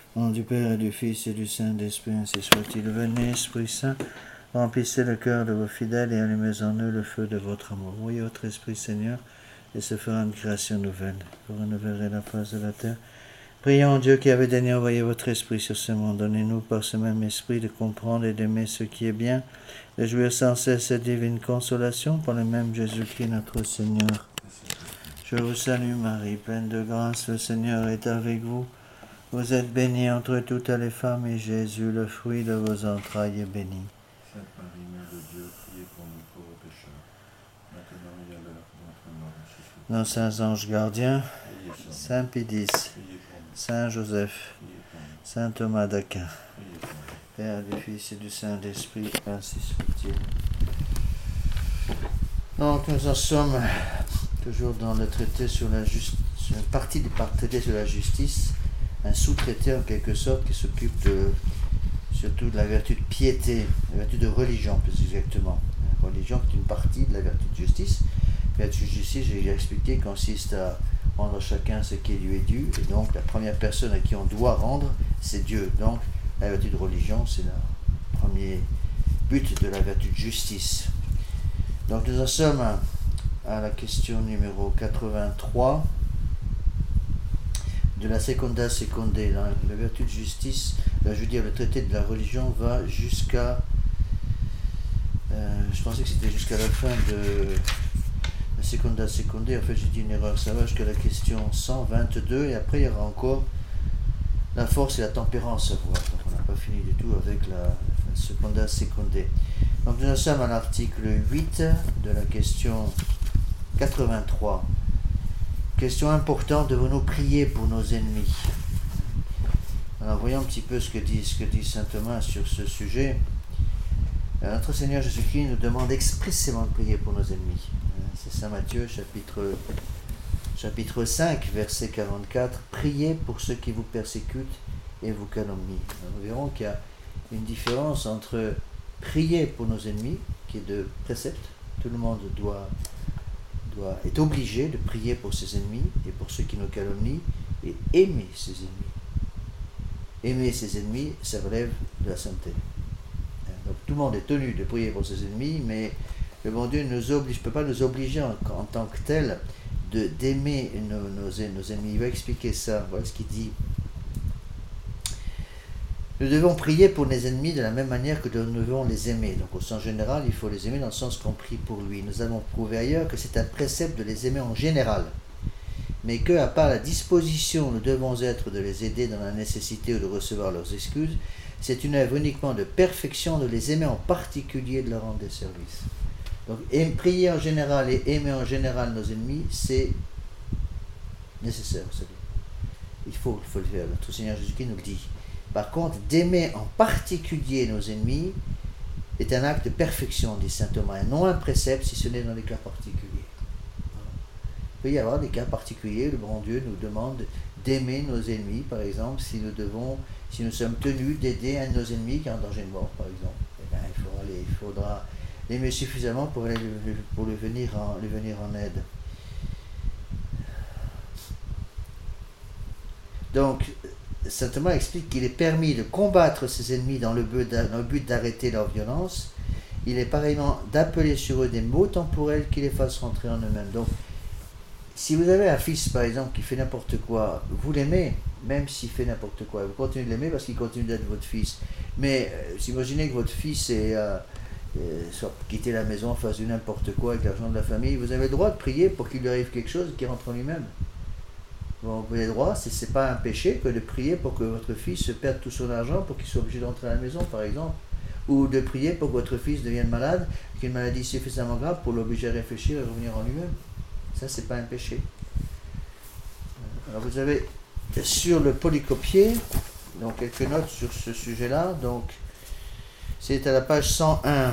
Au nom du Père et du Fils et du Saint-Esprit, ainsi soit-il. Venez, Esprit Saint, remplissez le cœur de vos fidèles et allumez en eux le feu de votre amour. Voyez votre Esprit, Seigneur, et se fera une création nouvelle. Vous renouvellerez la face de la terre. Prions Dieu qui avait daigné envoyer votre Esprit sur ce monde. Donnez-nous par ce même Esprit de comprendre et d'aimer ce qui est bien, de jouir sans cesse cette divine consolation par le même Jésus-Christ notre Seigneur. Je vous salue Marie, pleine de grâce, le Seigneur est avec vous. Vous êtes bénie entre toutes les femmes, et Jésus, le fruit de vos entrailles, est béni. Sainte Marie, Mère de Dieu, priez pour nous pauvres pécheurs, maintenant et à l'heure de notre mort. Jésus. Nos saints anges gardiens, Priez pour nous. Saint Pédis, Priez pour nous. Saint Joseph, Priez pour nous. Saint Thomas d'Aquin, Priez pour nous. Père du Fils et du Saint-Esprit, ainsi soit-il. Donc nous en sommes toujours dans le traité sur la justice, une partie du traité sur la justice, un sous-traité en quelque sorte qui s'occupe surtout de la vertu de piété, la vertu de religion plus exactement. La religion qui est une partie de la vertu de justice. La vertu de justice, j'ai déjà expliqué, consiste à rendre à chacun ce qui lui est dû, et donc la première personne à qui on doit rendre, c'est Dieu. Donc la vertu de religion, c'est le premier but de la vertu de justice. Donc nous en sommes à la question numéro 83 de la Secunda Secundae. La vertu de justice, là, je veux dire, le traité de la religion va jusqu'à... je pensais que c'était jusqu'à la fin de la Secunda Secundae. En fait, j'ai dit une erreur. Ça va jusqu'à la question 122. Et après, il y aura encore la force et la tempérance à voir. Donc, on n'a pas fini du tout avec la Secunda Secundae. Donc, nous en sommes à l'article 8 de la question 83. Question importante, devons-nous prier pour nos ennemis? Alors voyons un petit peu ce que dit saint Thomas sur ce sujet. Notre Seigneur Jésus-Christ nous demande expressément de prier pour nos ennemis. C'est saint Matthieu chapitre 5 verset 44. Priez pour ceux qui vous persécutent et vous calomnient. Alors, nous verrons qu'il y a une différence entre prier pour nos ennemis, qui est de précepte. Tout le monde est obligé de prier pour ses ennemis et pour ceux qui nous calomnient, et aimer ses ennemis. Aimer ses ennemis, ça relève de la sainteté. Donc tout le monde est tenu de prier pour ses ennemis, mais le bon Dieu ne peut pas nous obliger en tant que tel d'aimer nos ennemis. Il va expliquer ça. Voilà ce qu'il dit. Nous devons prier pour les ennemis de la même manière que nous devons les aimer. Donc au sens général, il faut les aimer dans le sens qu'on prie pour lui. Nous avons prouvé ailleurs que c'est un précepte de les aimer en général, mais que, à part la disposition où nous devons être de les aider dans la nécessité ou de recevoir leurs excuses, c'est une œuvre uniquement de perfection de les aimer en particulier, de leur rendre des services. Donc prier en général et aimer en général nos ennemis, c'est nécessaire. Il faut le faire. Notre Seigneur Jésus-Christ nous le dit. Par contre, d'aimer en particulier nos ennemis est un acte de perfection, dit saint Thomas, et non un précepte si ce n'est dans des cas particuliers. Il peut y avoir des cas particuliers, le bon Dieu nous demande d'aimer nos ennemis, par exemple, si nous sommes tenus d'aider un de nos ennemis qui est en danger de mort, par exemple. Eh bien, il faudra l'aimer suffisamment pour lui venir en aide. Donc, saint Thomas explique qu'il est permis de combattre ses ennemis dans le but d'arrêter leur violence. Il est pareillement d'appeler sur eux des maux temporels qui les fassent rentrer en eux-mêmes. Donc, si vous avez un fils, par exemple, qui fait n'importe quoi, vous l'aimez, même s'il fait n'importe quoi. Vous continuez de l'aimer parce qu'il continue d'être votre fils. Mais imaginez que votre fils soit quitté la maison, fasse du n'importe quoi avec l'argent de la famille. Vous avez le droit de prier pour qu'il lui arrive quelque chose qui rentre en lui-même. Bon, vous avez le droit, c'est pas un péché que de prier pour que votre fils perde tout son argent pour qu'il soit obligé d'entrer à la maison, par exemple. Ou de prier pour que votre fils devienne malade, qu'une maladie suffisamment grave pour l'obliger à réfléchir et revenir en lui-même. Ça, c'est pas un péché. Alors vous avez sur le polycopier, donc quelques notes sur ce sujet-là. Donc c'est à la page 101.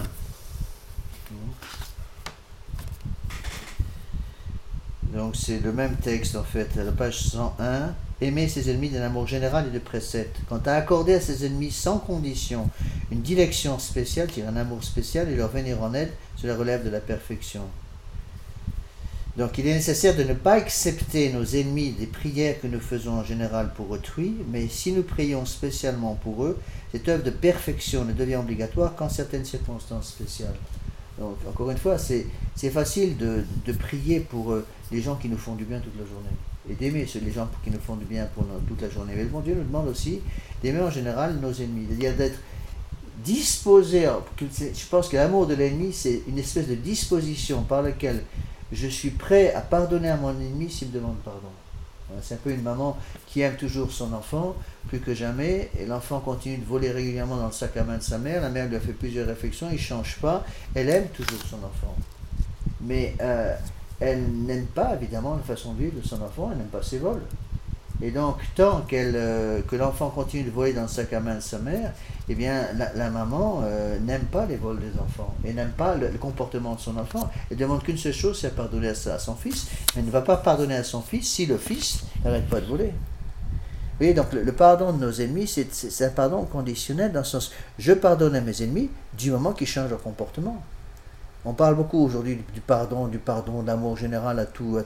Donc c'est le même texte en fait, à la page 101. Aimer ses ennemis d'un amour général et de précepte. Quant à accorder à ses ennemis sans condition une dilection spéciale, c'est-à-dire un amour spécial, et leur venir en aide, cela relève de la perfection. Donc il est nécessaire de ne pas accepter nos ennemis des prières que nous faisons en général pour autrui, mais si nous prions spécialement pour eux, cette œuvre de perfection ne devient obligatoire qu'en certaines circonstances spéciales. Donc encore une fois, c'est facile de prier pour les gens qui nous font du bien toute la journée, et d'aimer les gens qui nous font du bien toute la journée. Mais le bon Dieu nous demande aussi d'aimer en général nos ennemis, c'est-à-dire d'être disposé. Je pense que l'amour de l'ennemi, c'est une espèce de disposition par laquelle je suis prêt à pardonner à mon ennemi s'il me demande pardon. C'est un peu une maman qui aime toujours son enfant, plus que jamais, et l'enfant continue de voler régulièrement dans le sac à main de sa mère. La mère lui a fait plusieurs réflexions, il ne change pas. Elle aime toujours son enfant. Mais elle n'aime pas, évidemment, la façon de vivre de son enfant, elle n'aime pas ses vols. Et donc, tant que l'enfant continue de voler dans le sac à main de sa mère, eh bien, la maman n'aime pas les vols des enfants et n'aime pas le comportement de son enfant. Elle demande qu'une seule chose, c'est pardonner à son fils, mais elle ne va pas pardonner à son fils si le fils n'arrête pas de voler. Vous voyez, donc le pardon de nos ennemis, c'est un pardon conditionnel dans le sens, je pardonne à mes ennemis du moment qu'ils changent leur comportement. On parle beaucoup aujourd'hui du pardon, de l'amour général à tous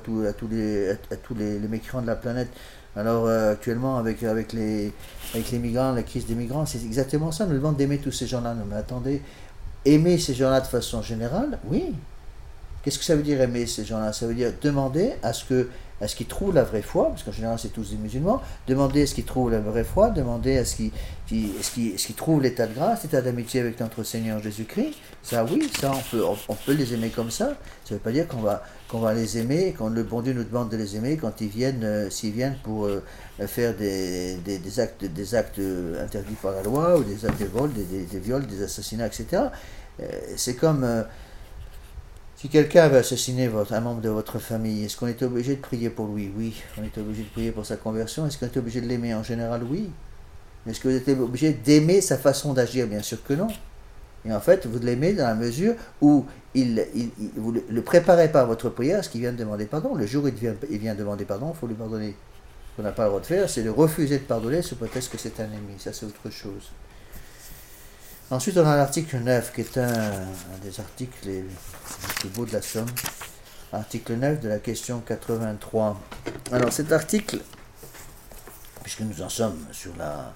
les mécréants de la planète. Alors actuellement avec les migrants, la crise des migrants, c'est exactement ça. Nous demandons d'aimer tous ces gens-là. Non mais attendez, aimer ces gens-là de façon générale, oui. Qu'est-ce que ça veut dire aimer ces gens-là? Ça veut dire demander à ce qu'ils trouvent la vraie foi, parce qu'en général c'est tous des musulmans, demander à ce qu'ils trouvent la vraie foi, demander à ce qu'ils trouvent l'état de grâce, l'état d'amitié avec notre Seigneur Jésus-Christ. Ça oui, ça on peut les aimer comme ça. Ça ne veut pas dire qu'on va les aimer, quand le bon Dieu nous demande de les aimer quand s'ils viennent pour faire des actes interdits par la loi, ou des actes de vol, des viols, des assassinats, etc. C'est comme... si quelqu'un avait assassiné un membre de votre famille, est-ce qu'on était obligé de prier pour lui? Oui. On était obligé de prier pour sa conversion. Est-ce qu'on était obligé de l'aimer? En général, oui. Est-ce que vous êtes obligé d'aimer sa façon d'agir? Bien sûr que non. Et en fait, vous l'aimez dans la mesure où vous le préparez par votre prière à ce qu'il vient de demander pardon. Le jour où il vient demander pardon, il faut lui pardonner. Ce qu'on n'a pas le droit de faire, c'est de refuser de pardonner sous prétexte que c'est un ennemi. Ça, c'est autre chose. Ensuite, on a l'article 9, qui est un des articles les plus beaux de la Somme. Article 9 de la question 83. Alors, cet article, puisque nous en sommes sur la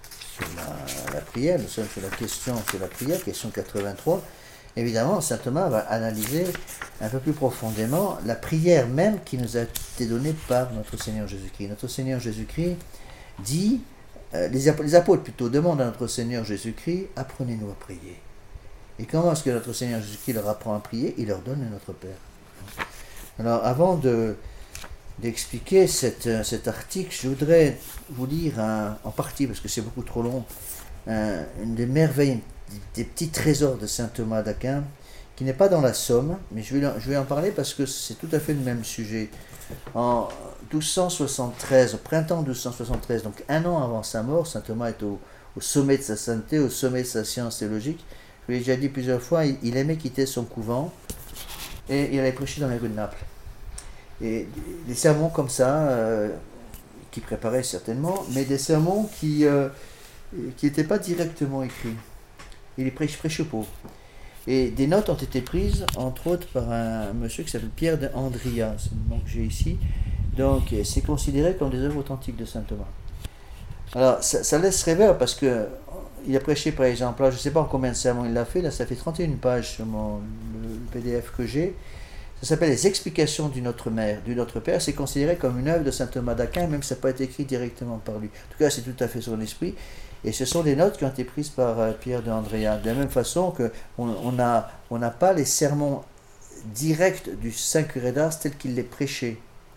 prière, nous sommes sur la prière, question 83, évidemment, saint Thomas va analyser un peu plus profondément la prière même qui nous a été donnée par notre Seigneur Jésus-Christ. Notre Seigneur Jésus-Christ dit... les apôtres plutôt demandent à notre Seigneur Jésus-Christ, apprenez-nous à prier. Et comment est-ce que notre Seigneur Jésus-Christ leur apprend à prier? Il leur donne notre Père. Alors avant d'expliquer cet article, je voudrais vous lire en partie, parce que c'est beaucoup trop long, une des merveilles, des petits trésors de saint Thomas d'Aquin, qui n'est pas dans la Somme, mais je vais en parler parce que c'est tout à fait le même sujet. En 1273, au printemps 1273, donc un an avant sa mort, saint Thomas est au sommet de sa sainteté, au sommet de sa science théologique. Je vous l'ai déjà dit plusieurs fois, il aimait quitter son couvent et il allait prêcher dans les rues de Naples. Et des sermons comme ça, qui préparaient certainement, mais des sermons qui n'étaient pas directement écrits. Il prêchait aux pauvres. Et des notes ont été prises, entre autres, par un monsieur qui s'appelle Pierre de Andria, c'est le nom que j'ai ici. Donc, c'est considéré comme des œuvres authentiques de saint Thomas. Alors, ça laisse rêveur parce que il a prêché, par exemple, là, je ne sais pas en combien de sermons il l'a fait, là, ça fait 31 pages sur le PDF que j'ai. Ça s'appelle Les Explications du Notre Mère, du Notre Père. C'est considéré comme une œuvre de saint Thomas d'Aquin, même si ça n'a pas été écrit directement par lui. En tout cas, c'est tout à fait son esprit. Et ce sont des notes qui ont été prises par Pierre de Andrea. De la même façon qu'on n'a pas les sermons directs du Saint Curé d'Ars tels qu'il les prêchait.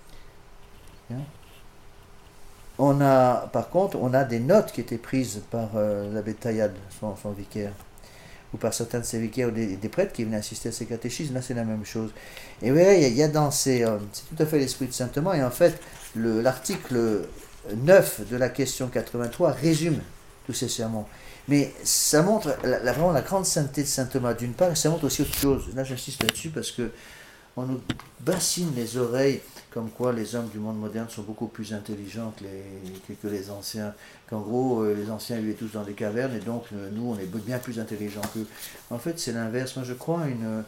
Par contre, on a des notes qui étaient prises par l'abbé Taillade, son vicaire, ou par certains de ses vicaires ou des prêtres qui venaient assister à ses catéchismes. Là, c'est la même chose. Et vous voyez, il y a dans c'est tout à fait l'esprit de saint Thomas. Et en fait, l'article 9 de la question 83 résume tous ces sermons. Mais ça montre vraiment la grande sainteté de saint Thomas d'une part, et ça montre aussi autre chose. Là, j'insiste là-dessus parce que on nous bassine les oreilles comme quoi les hommes du monde moderne sont beaucoup plus intelligents que les anciens. Qu'en gros, les anciens vivaient tous dans des cavernes et donc nous, on est bien plus intelligents qu'eux. En fait, c'est l'inverse. Moi, je crois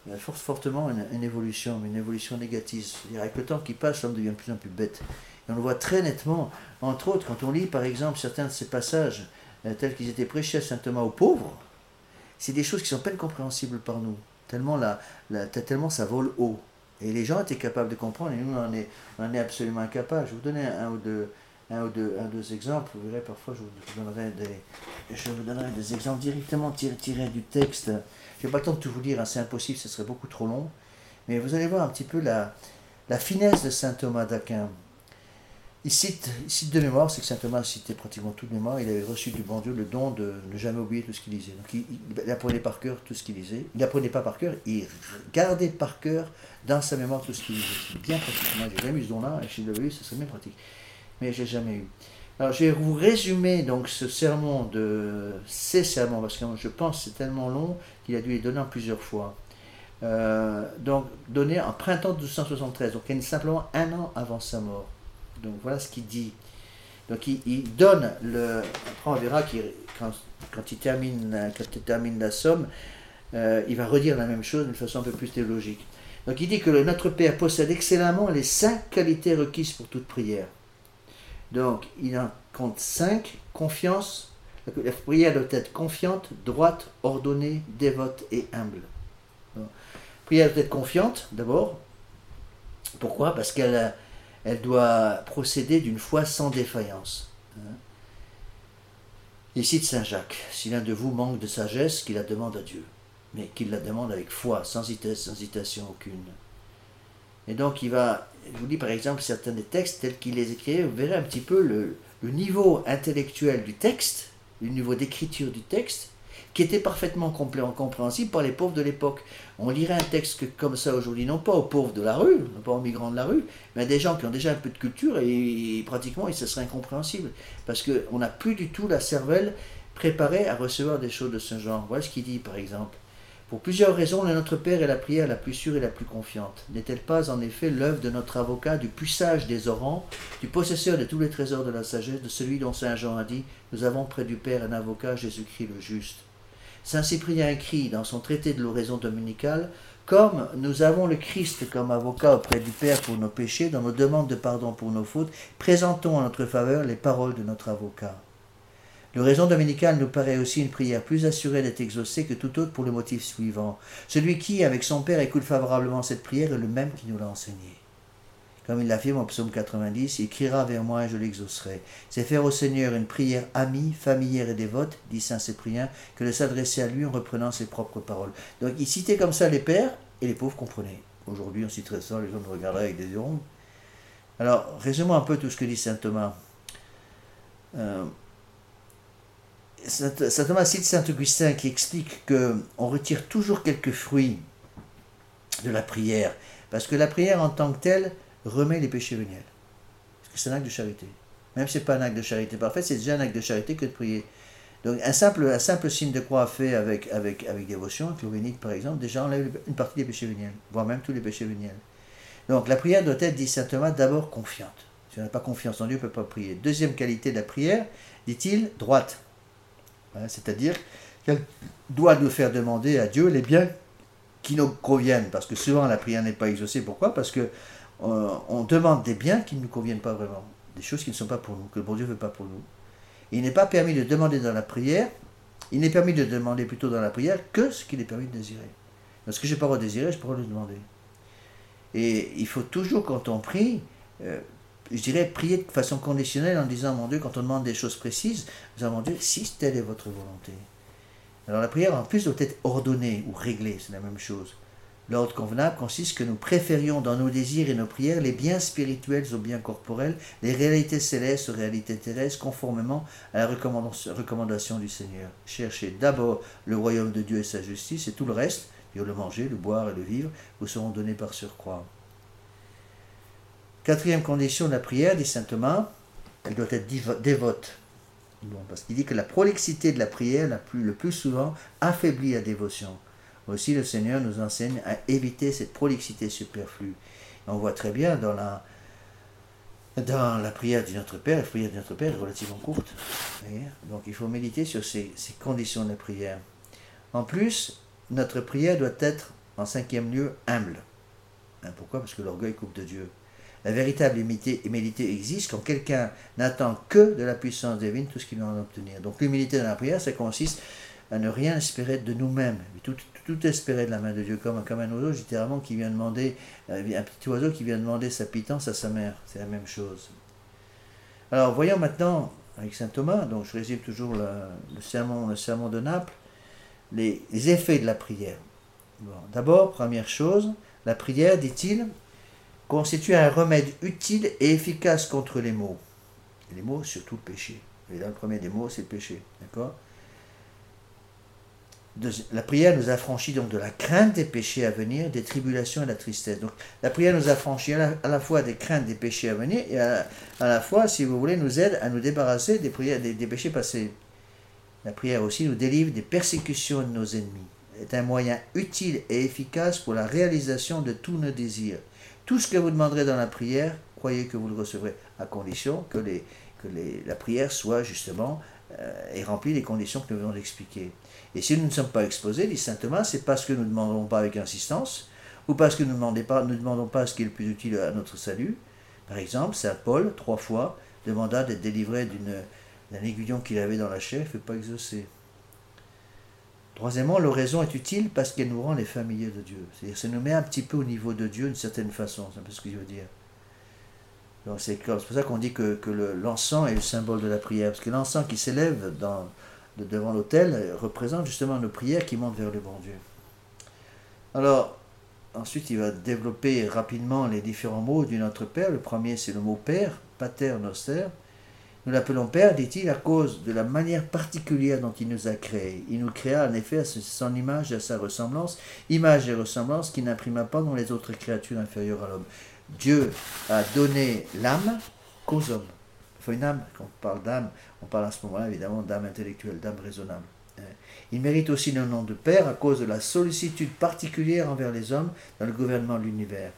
il y a fortement une évolution, mais une évolution négative. C'est-à-dire, avec le temps qui passe, l'homme devient de plus en plus bête. Et on le voit très nettement, entre autres, quand on lit par exemple certains de ces passages tels qu'ils étaient prêchés à saint Thomas aux pauvres, c'est des choses qui sont peine compréhensibles par nous, tellement ça vole haut. Et les gens étaient capables de comprendre, et nous, on en est absolument incapables. Je vais vous donner un ou deux exemples. Vous verrez, parfois, je vous donnerai des exemples directement tirés du texte. Je n'ai pas le temps de tout vous lire, hein, c'est impossible, ce serait beaucoup trop long. Mais vous allez voir un petit peu la finesse de saint Thomas d'Aquin. Il cite de mémoire, c'est que saint Thomas citait pratiquement tout de mémoire, il avait reçu du bon Dieu le don de ne jamais oublier tout ce qu'il lisait. Donc il apprenait par cœur tout ce qu'il lisait. Il n'apprenait pas par cœur, il gardait par cœur dans sa mémoire tout ce qu'il lisait. C'est bien pratique. Moi, j'ai jamais eu ce don-là, et si je l'avais eu, ce serait bien pratique. Mais je n'ai jamais eu. Alors, je vais vous résumer donc ces sermons, parce que je pense que c'est tellement long qu'il a dû les donner en plusieurs fois. Donc, donné en printemps 1273, donc simplement un an avant sa mort. Donc voilà ce qu'il dit. Donc il donne après on verra quand il termine la somme, il va redire la même chose d'une façon un peu plus théologique. Donc il dit que notre Père possède excellemment les 5 qualités requises pour toute prière. Donc il en compte 5, confiance, la prière doit être confiante, droite, ordonnée, dévote et humble. Donc, la prière doit être confiante d'abord. Pourquoi ? Parce qu'elle doit procéder d'une foi sans défaillance. Il cite saint Jacques, si l'un de vous manque de sagesse, qu'il la demande à Dieu, mais qu'il la demande avec foi, sans hésitation aucune. Et donc je vous lis par exemple certains des textes tels qu'il les écrit, vous verrez un petit peu le niveau intellectuel du texte, le niveau d'écriture du texte, qui était parfaitement compréhensible par les pauvres de l'époque. On lirait un texte comme ça aujourd'hui, non pas aux pauvres de la rue, non pas aux migrants de la rue, mais à des gens qui ont déjà un peu de culture et pratiquement ce serait incompréhensible. Parce qu'on n'a plus du tout la cervelle préparée à recevoir des choses de ce genre. Voilà ce qu'il dit par exemple. Pour plusieurs raisons, le Notre Père est la prière la plus sûre et la plus confiante. N'est-elle pas en effet l'œuvre de notre avocat, du plus sage des orants, du possesseur de tous les trésors de la sagesse, de celui dont saint Jean a dit « Nous avons près du Père un avocat, Jésus-Christ le juste ». Saint Cyprien écrit dans son traité de l'oraison dominicale « Comme nous avons le Christ comme avocat auprès du Père pour nos péchés, dans nos demandes de pardon pour nos fautes, présentons en notre faveur les paroles de notre avocat. » L'oraison dominicale nous paraît aussi une prière plus assurée d'être exaucée que toute autre pour le motif suivant. Celui qui, avec son Père, écoute favorablement cette prière est le même qui nous l'a enseignée. Comme il l'affirme au psaume 90, « Il criera vers moi et je l'exaucerai. » C'est faire au Seigneur une prière amie, familière et dévote, dit saint Cyprien, que de s'adresser à lui en reprenant ses propres paroles. Donc il citait comme ça les pères, et les pauvres comprenaient. Aujourd'hui on citerait ça, les gens nous regarderaient avec des yeux ronds. Alors, résumons un peu tout ce que dit saint Thomas. Saint Thomas cite saint Augustin qui explique qu'on retire toujours quelques fruits de la prière, parce que la prière en tant que telle remet les péchés véniels. Parce que c'est un acte de charité. Même si ce n'est pas un acte de charité parfait, c'est déjà un acte de charité que de prier. Donc un simple signe de croix fait avec dévotion, avec l'eau bénite par exemple, déjà enlève une partie des péchés véniels, voire même tous les péchés véniels. Donc la prière doit être, dit saint Thomas, d'abord confiante. Si on n'a pas confiance en Dieu, on ne peut pas prier. Deuxième qualité de la prière, dit-il, droite. Voilà, c'est-à-dire qu'elle doit nous faire demander à Dieu les biens qui nous conviennent. Parce que souvent la prière n'est pas exaucée. Pourquoi ? Parce que on demande des biens qui ne nous conviennent pas vraiment, des choses qui ne sont pas pour nous, que le bon Dieu ne veut pas pour nous. Et il n'est pas permis de demander dans la prière, il n'est permis de demander plutôt dans la prière que ce qu'il est permis de désirer. Donc ce que je n'ai pas le droit de désirer, je peux le demander. Et il faut toujours, quand on prie, je dirais prier de façon conditionnelle en disant, mon Dieu, quand on demande des choses précises, nous avons Dieu, si telle est votre volonté. Alors la prière en plus doit être ordonnée ou réglée, c'est la même chose. L'ordre convenable consiste que nous préférions dans nos désirs et nos prières les biens spirituels aux biens corporels, les réalités célestes aux réalités terrestres, conformément à la recommandation du Seigneur. Cherchez d'abord le royaume de Dieu et sa justice, et tout le reste, le manger, le boire et le vivre, vous seront donnés par surcroît. Quatrième condition de la prière, dit saint Thomas, elle doit être dévote. Bon, parce qu'il dit que la prolixité de la prière, le plus souvent, affaiblit la dévotion. Aussi, le Seigneur nous enseigne à éviter cette prolixité superflue. Et on voit très bien dans la prière du Notre Père, la prière du Notre Père est relativement courte. Donc il faut méditer sur ces conditions de la prière. En plus, notre prière doit être En cinquième lieu, humble. Pourquoi? Parce que l'orgueil coupe de Dieu. La véritable humilité existe quand quelqu'un n'attend que de la puissance divine tout ce qu'il va en obtenir. Donc l'humilité dans la prière, ça consiste à ne rien espérer de nous-mêmes, tout espérer de la main de Dieu, comme un oiseau, littéralement, qui vient demander, un petit oiseau qui vient demander sa pitance à sa mère. C'est la même chose. Alors voyons maintenant, avec saint Thomas, donc je résume toujours le sermon de Naples, les effets de la prière. Bon, d'abord, première chose, la prière, dit-il, constitue un remède utile et efficace contre les maux. Et les maux, surtout le péché. Et là, le premier des maux, c'est le péché. D'accord? La prière nous affranchit donc de la crainte des péchés à venir, des tribulations et de la tristesse. Donc la prière nous affranchit à la fois des craintes des péchés à venir et à la fois, si vous voulez, nous aide à nous débarrasser des péchés passés. La prière aussi nous délivre des persécutions de nos ennemis. Elle est un moyen utile et efficace pour la réalisation de tous nos désirs. Tout ce que vous demanderez dans la prière, croyez que vous le recevrez, à condition que la prière soit justement et remplit les conditions que nous venons d'expliquer. Et si nous ne sommes pas exposés, dit saint Thomas, c'est parce que nous ne demandons pas avec insistance, ou parce que nous ne demandons pas ce qui est le plus utile à notre salut. Par exemple, saint Paul, 3 fois, demanda d'être délivré d'un aiguillon qu'il avait dans la chair, il ne fut pas exaucé. Troisièmement, l'oraison est utile parce qu'elle nous rend les familiers de Dieu. C'est-à-dire, ça nous met un petit peu au niveau de Dieu d'une certaine façon. C'est un peu ce que je veux dire. Donc c'est pour ça qu'on dit que l'encens est le symbole de la prière. Parce que l'encens qui s'élève devant l'autel représente justement nos prières qui montent vers le bon Dieu. Alors, ensuite, il va développer rapidement les différents mots du Notre Père. Le premier, c'est le mot Père, Pater Noster. Nous l'appelons Père, dit-il, à cause de la manière particulière dont il nous a créés. Il nous créa en effet à son image et à sa ressemblance, image et ressemblance qu'il n'imprima pas dans les autres créatures inférieures à l'homme. Dieu a donné l'âme qu'aux hommes. Enfin, une âme, quand on parle d'âme, on parle à ce moment-là évidemment d'âme intellectuelle, d'âme raisonnable. Il mérite aussi le nom de Père à cause de la sollicitude particulière envers les hommes dans le gouvernement de l'univers.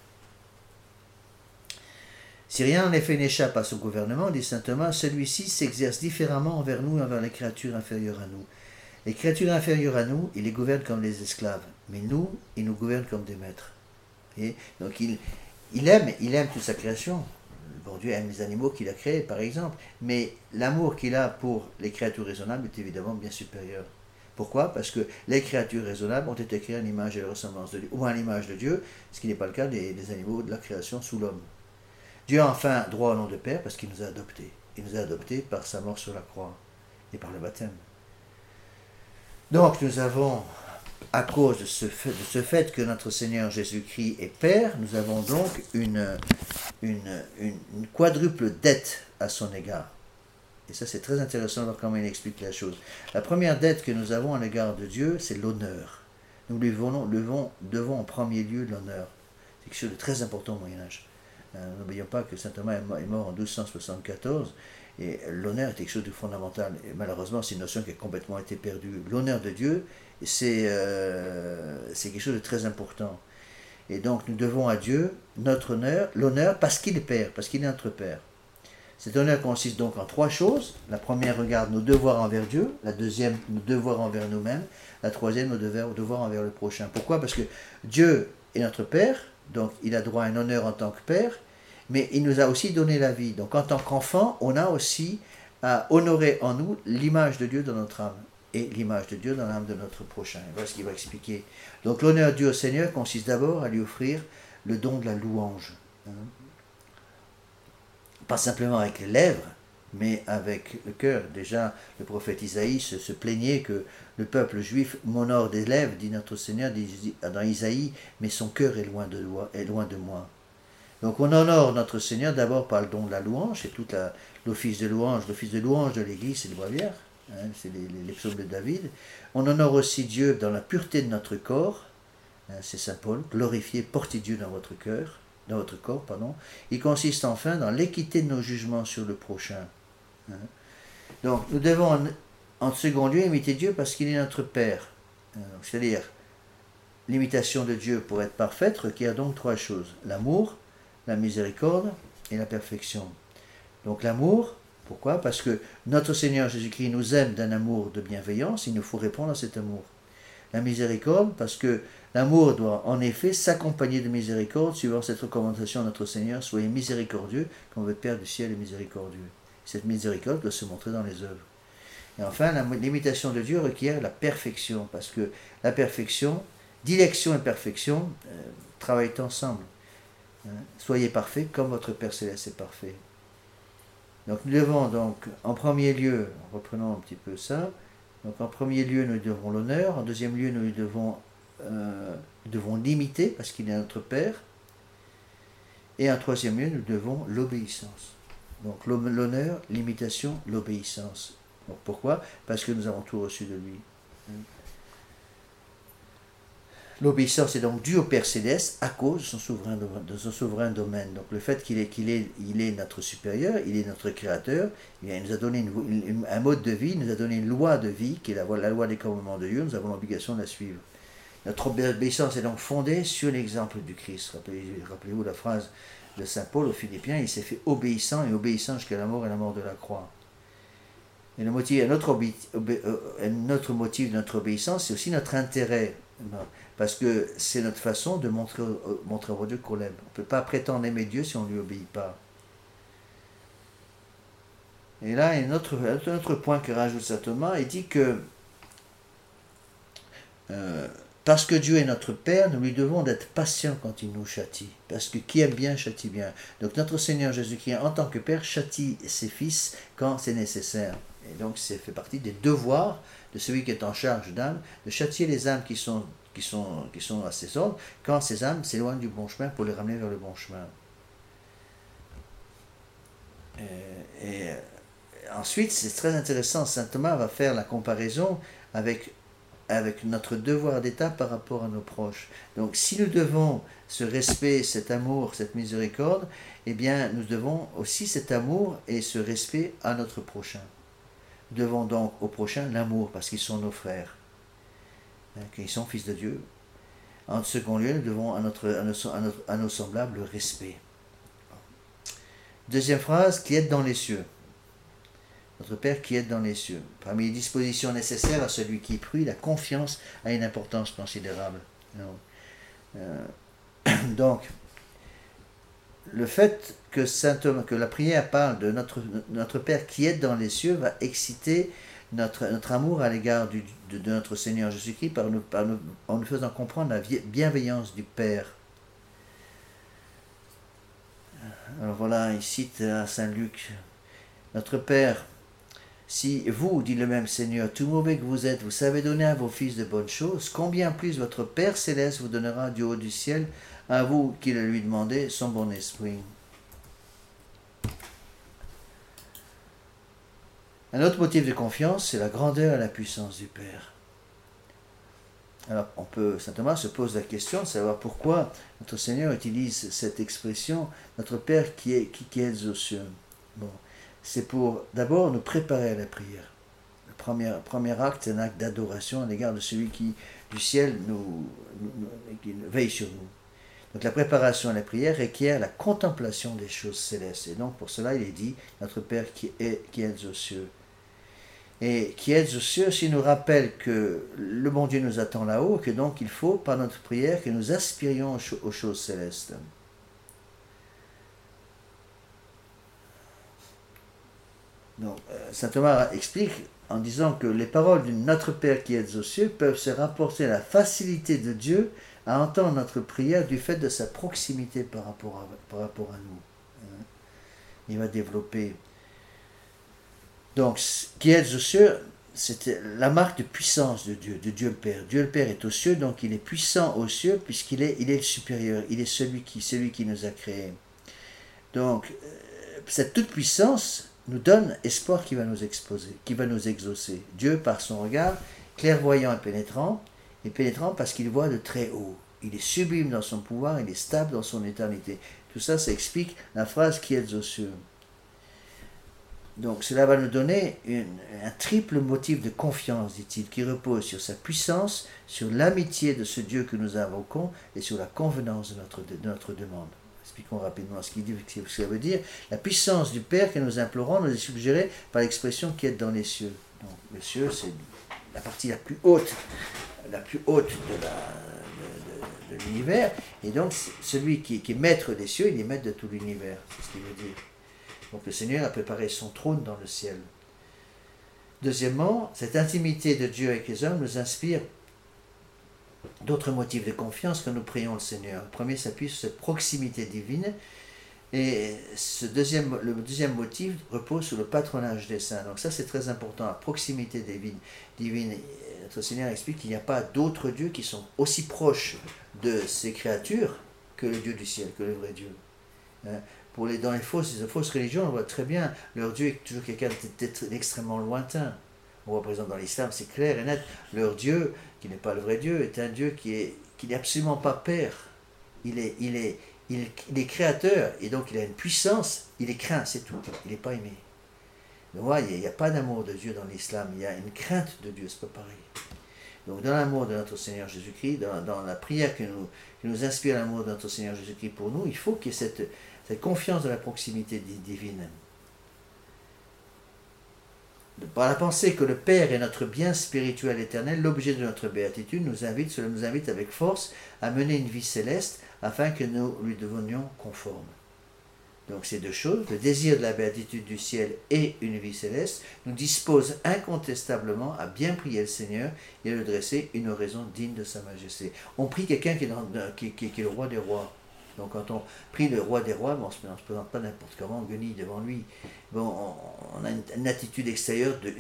Si rien en effet n'échappe à son gouvernement, dit saint Thomas, celui-ci s'exerce différemment envers nous et envers les créatures inférieures à nous. Les créatures inférieures à nous, il les gouverne comme des esclaves, mais nous, il nous gouverne comme des maîtres. Et donc il aime toute sa création. Le bon Dieu aime les animaux qu'il a créés, par exemple, mais l'amour qu'il a pour les créatures raisonnables est évidemment bien supérieur. Pourquoi? Parce que les créatures raisonnables ont été créées à l'image et la ressemblance de Dieu, ou à l'image de Dieu, ce qui n'est pas le cas des animaux de la création sous l'homme. Dieu a enfin droit au nom de Père parce qu'il nous a adoptés. Il nous a adoptés par sa mort sur la croix et par le baptême. Donc nous avons, à cause de ce fait que notre Seigneur Jésus-Christ est Père, nous avons donc une quadruple dette à son égard. Et ça c'est très intéressant de voir comment il explique la chose. La première dette que nous avons à l'égard de Dieu, c'est l'honneur. Nous lui devons en premier lieu l'honneur. C'est quelque chose de très important au Moyen-Âge. N'oublions pas que saint Thomas est mort en 1274 et l'honneur est quelque chose de fondamental. Et malheureusement, c'est une notion qui a complètement été perdue. L'honneur de Dieu, c'est quelque chose de très important. Et donc, nous devons à Dieu notre honneur, l'honneur parce qu'il est Père, parce qu'il est notre Père. Cet honneur consiste donc en 3 choses. La première regarde nos devoirs envers Dieu, la deuxième, nos devoirs envers nous-mêmes, la troisième, nos devoirs envers le prochain. Pourquoi? Parce que Dieu est notre Père, donc il a droit à un honneur en tant que Père, mais il nous a aussi donné la vie. Donc en tant qu'enfant, on a aussi à honorer en nous l'image de Dieu dans notre âme et l'image de Dieu dans l'âme de notre prochain. Voilà ce qu'il va expliquer. Donc l'honneur dû au Seigneur consiste d'abord à lui offrir le don de la louange. Pas simplement avec les lèvres, mais avec le cœur. Déjà, le prophète Isaïe se plaignait que le peuple juif m'honore des lèvres, dit notre Seigneur dans Isaïe, mais son cœur est loin de moi. Donc on honore notre Seigneur d'abord par le don de la louange, c'est tout l'office de louange de l'Église, c'est le breviaire, c'est les psaumes de David. On honore aussi Dieu dans la pureté de notre corps, c'est saint Paul, glorifiez, portez Dieu dans votre corps. Il consiste enfin dans l'équité de nos jugements sur le prochain. Donc nous devons en second lieu imiter Dieu parce qu'il est notre Père. C'est-à-dire, l'imitation de Dieu pour être parfaite requiert donc 3 choses. L'amour, la miséricorde et la perfection. Donc l'amour, pourquoi? Parce que notre Seigneur Jésus-Christ nous aime d'un amour de bienveillance, il nous faut répondre à cet amour. La miséricorde, parce que l'amour doit en effet s'accompagner de miséricorde, suivant cette recommandation de notre Seigneur, soyez miséricordieux, comme votre Père du ciel est miséricordieux. Cette miséricorde doit se montrer dans les œuvres. Et enfin, l'imitation de Dieu requiert la perfection, parce que la perfection, dilection et perfection, travaillent ensemble. Soyez parfaits comme votre Père Céleste est parfait. Donc nous devons donc, en premier lieu, reprenons un petit peu ça, donc en premier lieu nous devons l'honneur, en deuxième lieu nous devons l'imiter parce qu'il est notre Père, et en troisième lieu nous devons l'obéissance. Donc l'honneur, l'imitation, l'obéissance. Donc pourquoi? Parce que nous avons tout reçu de lui. L'obéissance est donc due au Père Céleste à cause de son souverain domaine. Donc le fait qu'il est notre supérieur, il est notre créateur, il nous a donné un mode de vie, il nous a donné une loi de vie, qui est la loi des commandements de Dieu, nous avons l'obligation de la suivre. Notre obéissance est donc fondée sur l'exemple du Christ. Rappelez-vous la phrase de Saint Paul aux Philippiens, il s'est fait obéissant et obéissant jusqu'à la mort et la mort de la croix. Et un autre motif de notre obéissance, c'est aussi notre intérêt. Parce que c'est notre façon de montrer au Dieu qu'on l'aime. On ne peut pas prétendre aimer Dieu si on ne lui obéit pas. Et là, il y a un autre point que rajoute saint Thomas, il dit que parce que Dieu est notre Père, nous lui devons d'être patients quand il nous châtie. Parce que qui aime bien, châtie bien. Donc notre Seigneur Jésus-Christ, en tant que Père, châtie ses fils quand c'est nécessaire. Et donc ça fait partie des devoirs de celui qui est en charge d'âme, de châtier les âmes qui sont à ses ordres, quand ces âmes s'éloignent du bon chemin pour les ramener vers le bon chemin. Et ensuite, c'est très intéressant, saint Thomas va faire la comparaison avec notre devoir d'État par rapport à nos proches. Donc si nous devons ce respect, cet amour, cette miséricorde, eh bien nous devons aussi cet amour et ce respect à notre prochain. Nous devons donc au prochain l'amour, parce qu'ils sont nos frères, qu'ils sont fils de Dieu. En second lieu, nous devons à nos semblables le respect. Deuxième phrase, qui est dans les cieux. Notre Père qui est dans les cieux. Parmi les dispositions nécessaires à celui qui prie, la confiance a une importance considérable. Donc, le fait que saint Thomas, que la prière parle de notre Père qui est dans les cieux va exciter notre amour à l'égard de notre Seigneur Jésus-Christ en nous faisant comprendre la bienveillance du Père. Alors voilà, il cite à saint Luc, notre Père, si vous, dit le même Seigneur, tout mauvais que vous êtes, vous savez donner à vos fils de bonnes choses, combien plus votre Père Céleste vous donnera du haut du ciel, à vous qui le lui demandez, son bon esprit. Un autre motif de confiance, c'est la grandeur et la puissance du Père. Alors, saint Thomas se pose la question de savoir pourquoi notre Seigneur utilise cette expression, notre Père qui est aux cieux. Bon, c'est pour d'abord nous préparer à la prière. Le premier acte, c'est un acte d'adoration à l'égard de celui qui, du ciel, qui veille sur nous. Donc la préparation à la prière requiert la contemplation des choses célestes. Et donc pour cela, il est dit, notre Père qui est aux cieux. Et qui est aux cieux, s'il nous rappelle que le bon Dieu nous attend là-haut, que donc il faut, par notre prière, que nous aspirions aux choses célestes. Donc, saint Thomas explique en disant que les paroles de notre Père qui est aux cieux peuvent se rapporter à la facilité de Dieu à entendre notre prière du fait de sa proximité par rapport à nous. Il va développer. Donc, qui est aux cieux, c'est la marque de puissance de Dieu le Père. Dieu le Père est aux cieux, donc il est puissant aux cieux puisqu'il est le supérieur, il est celui qui nous a créés. Donc, cette toute puissance nous donne espoir qui va nous exaucer. Dieu, par son regard, clairvoyant et pénétrant parce qu'il voit de très haut. Il est sublime dans son pouvoir, il est stable dans son éternité. Tout ça, ça explique la phrase qui est aux cieux. Donc cela va nous donner un triple motif de confiance, dit-il, qui repose sur sa puissance, sur l'amitié de ce Dieu que nous invoquons et sur la convenance de notre demande. Expliquons rapidement ce que ça veut dire. La puissance du Père que nous implorons nous est suggérée par l'expression qui est dans les cieux. Donc le cieux, c'est la partie la plus haute, la plus haute de l'univers, et donc celui qui est maître des cieux, il est maître de tout l'univers, c'est ce qu'il veut dire. Donc le Seigneur a préparé son trône dans le ciel. Deuxièmement, cette intimité de Dieu avec les hommes nous inspire d'autres motifs de confiance quand nous prions le Seigneur. Le premier s'appuie sur cette proximité divine, et le deuxième motif repose sur le patronage des saints. Donc ça c'est très important, la proximité divine. Notre Seigneur explique qu'il n'y a pas d'autres dieux qui sont aussi proches de ces créatures que le Dieu du ciel, que le vrai Dieu. Dans les fausses religions, on voit très bien, leur Dieu est toujours quelqu'un d'extrêmement lointain. On voit par exemple dans l'islam, c'est clair et net, leur Dieu, qui n'est pas le vrai Dieu, est un Dieu qui n'est absolument pas père. Il est créateur, et donc il a une puissance, il est craint, c'est tout, il n'est pas aimé. Donc voilà, il n'y a pas d'amour de Dieu dans l'islam, il y a une crainte de Dieu, c'est pas pareil. Donc dans l'amour de notre Seigneur Jésus-Christ, dans la prière qui nous inspire l'amour de notre Seigneur Jésus-Christ pour nous, il faut qu'il y ait cette confiance de la proximité divine. Par la pensée que le Père est notre bien spirituel éternel, l'objet de notre béatitude, cela nous invite avec force à mener une vie céleste afin que nous lui devenions conformes. Donc ces deux choses, le désir de la béatitude du ciel et une vie céleste, nous disposent incontestablement à bien prier le Seigneur et à lui dresser une oraison digne de sa majesté. On prie quelqu'un qui est le roi des rois. Donc quand on prie le roi des rois, on ne se présente pas n'importe comment, on guenille devant lui. Bon, on a une attitude extérieure de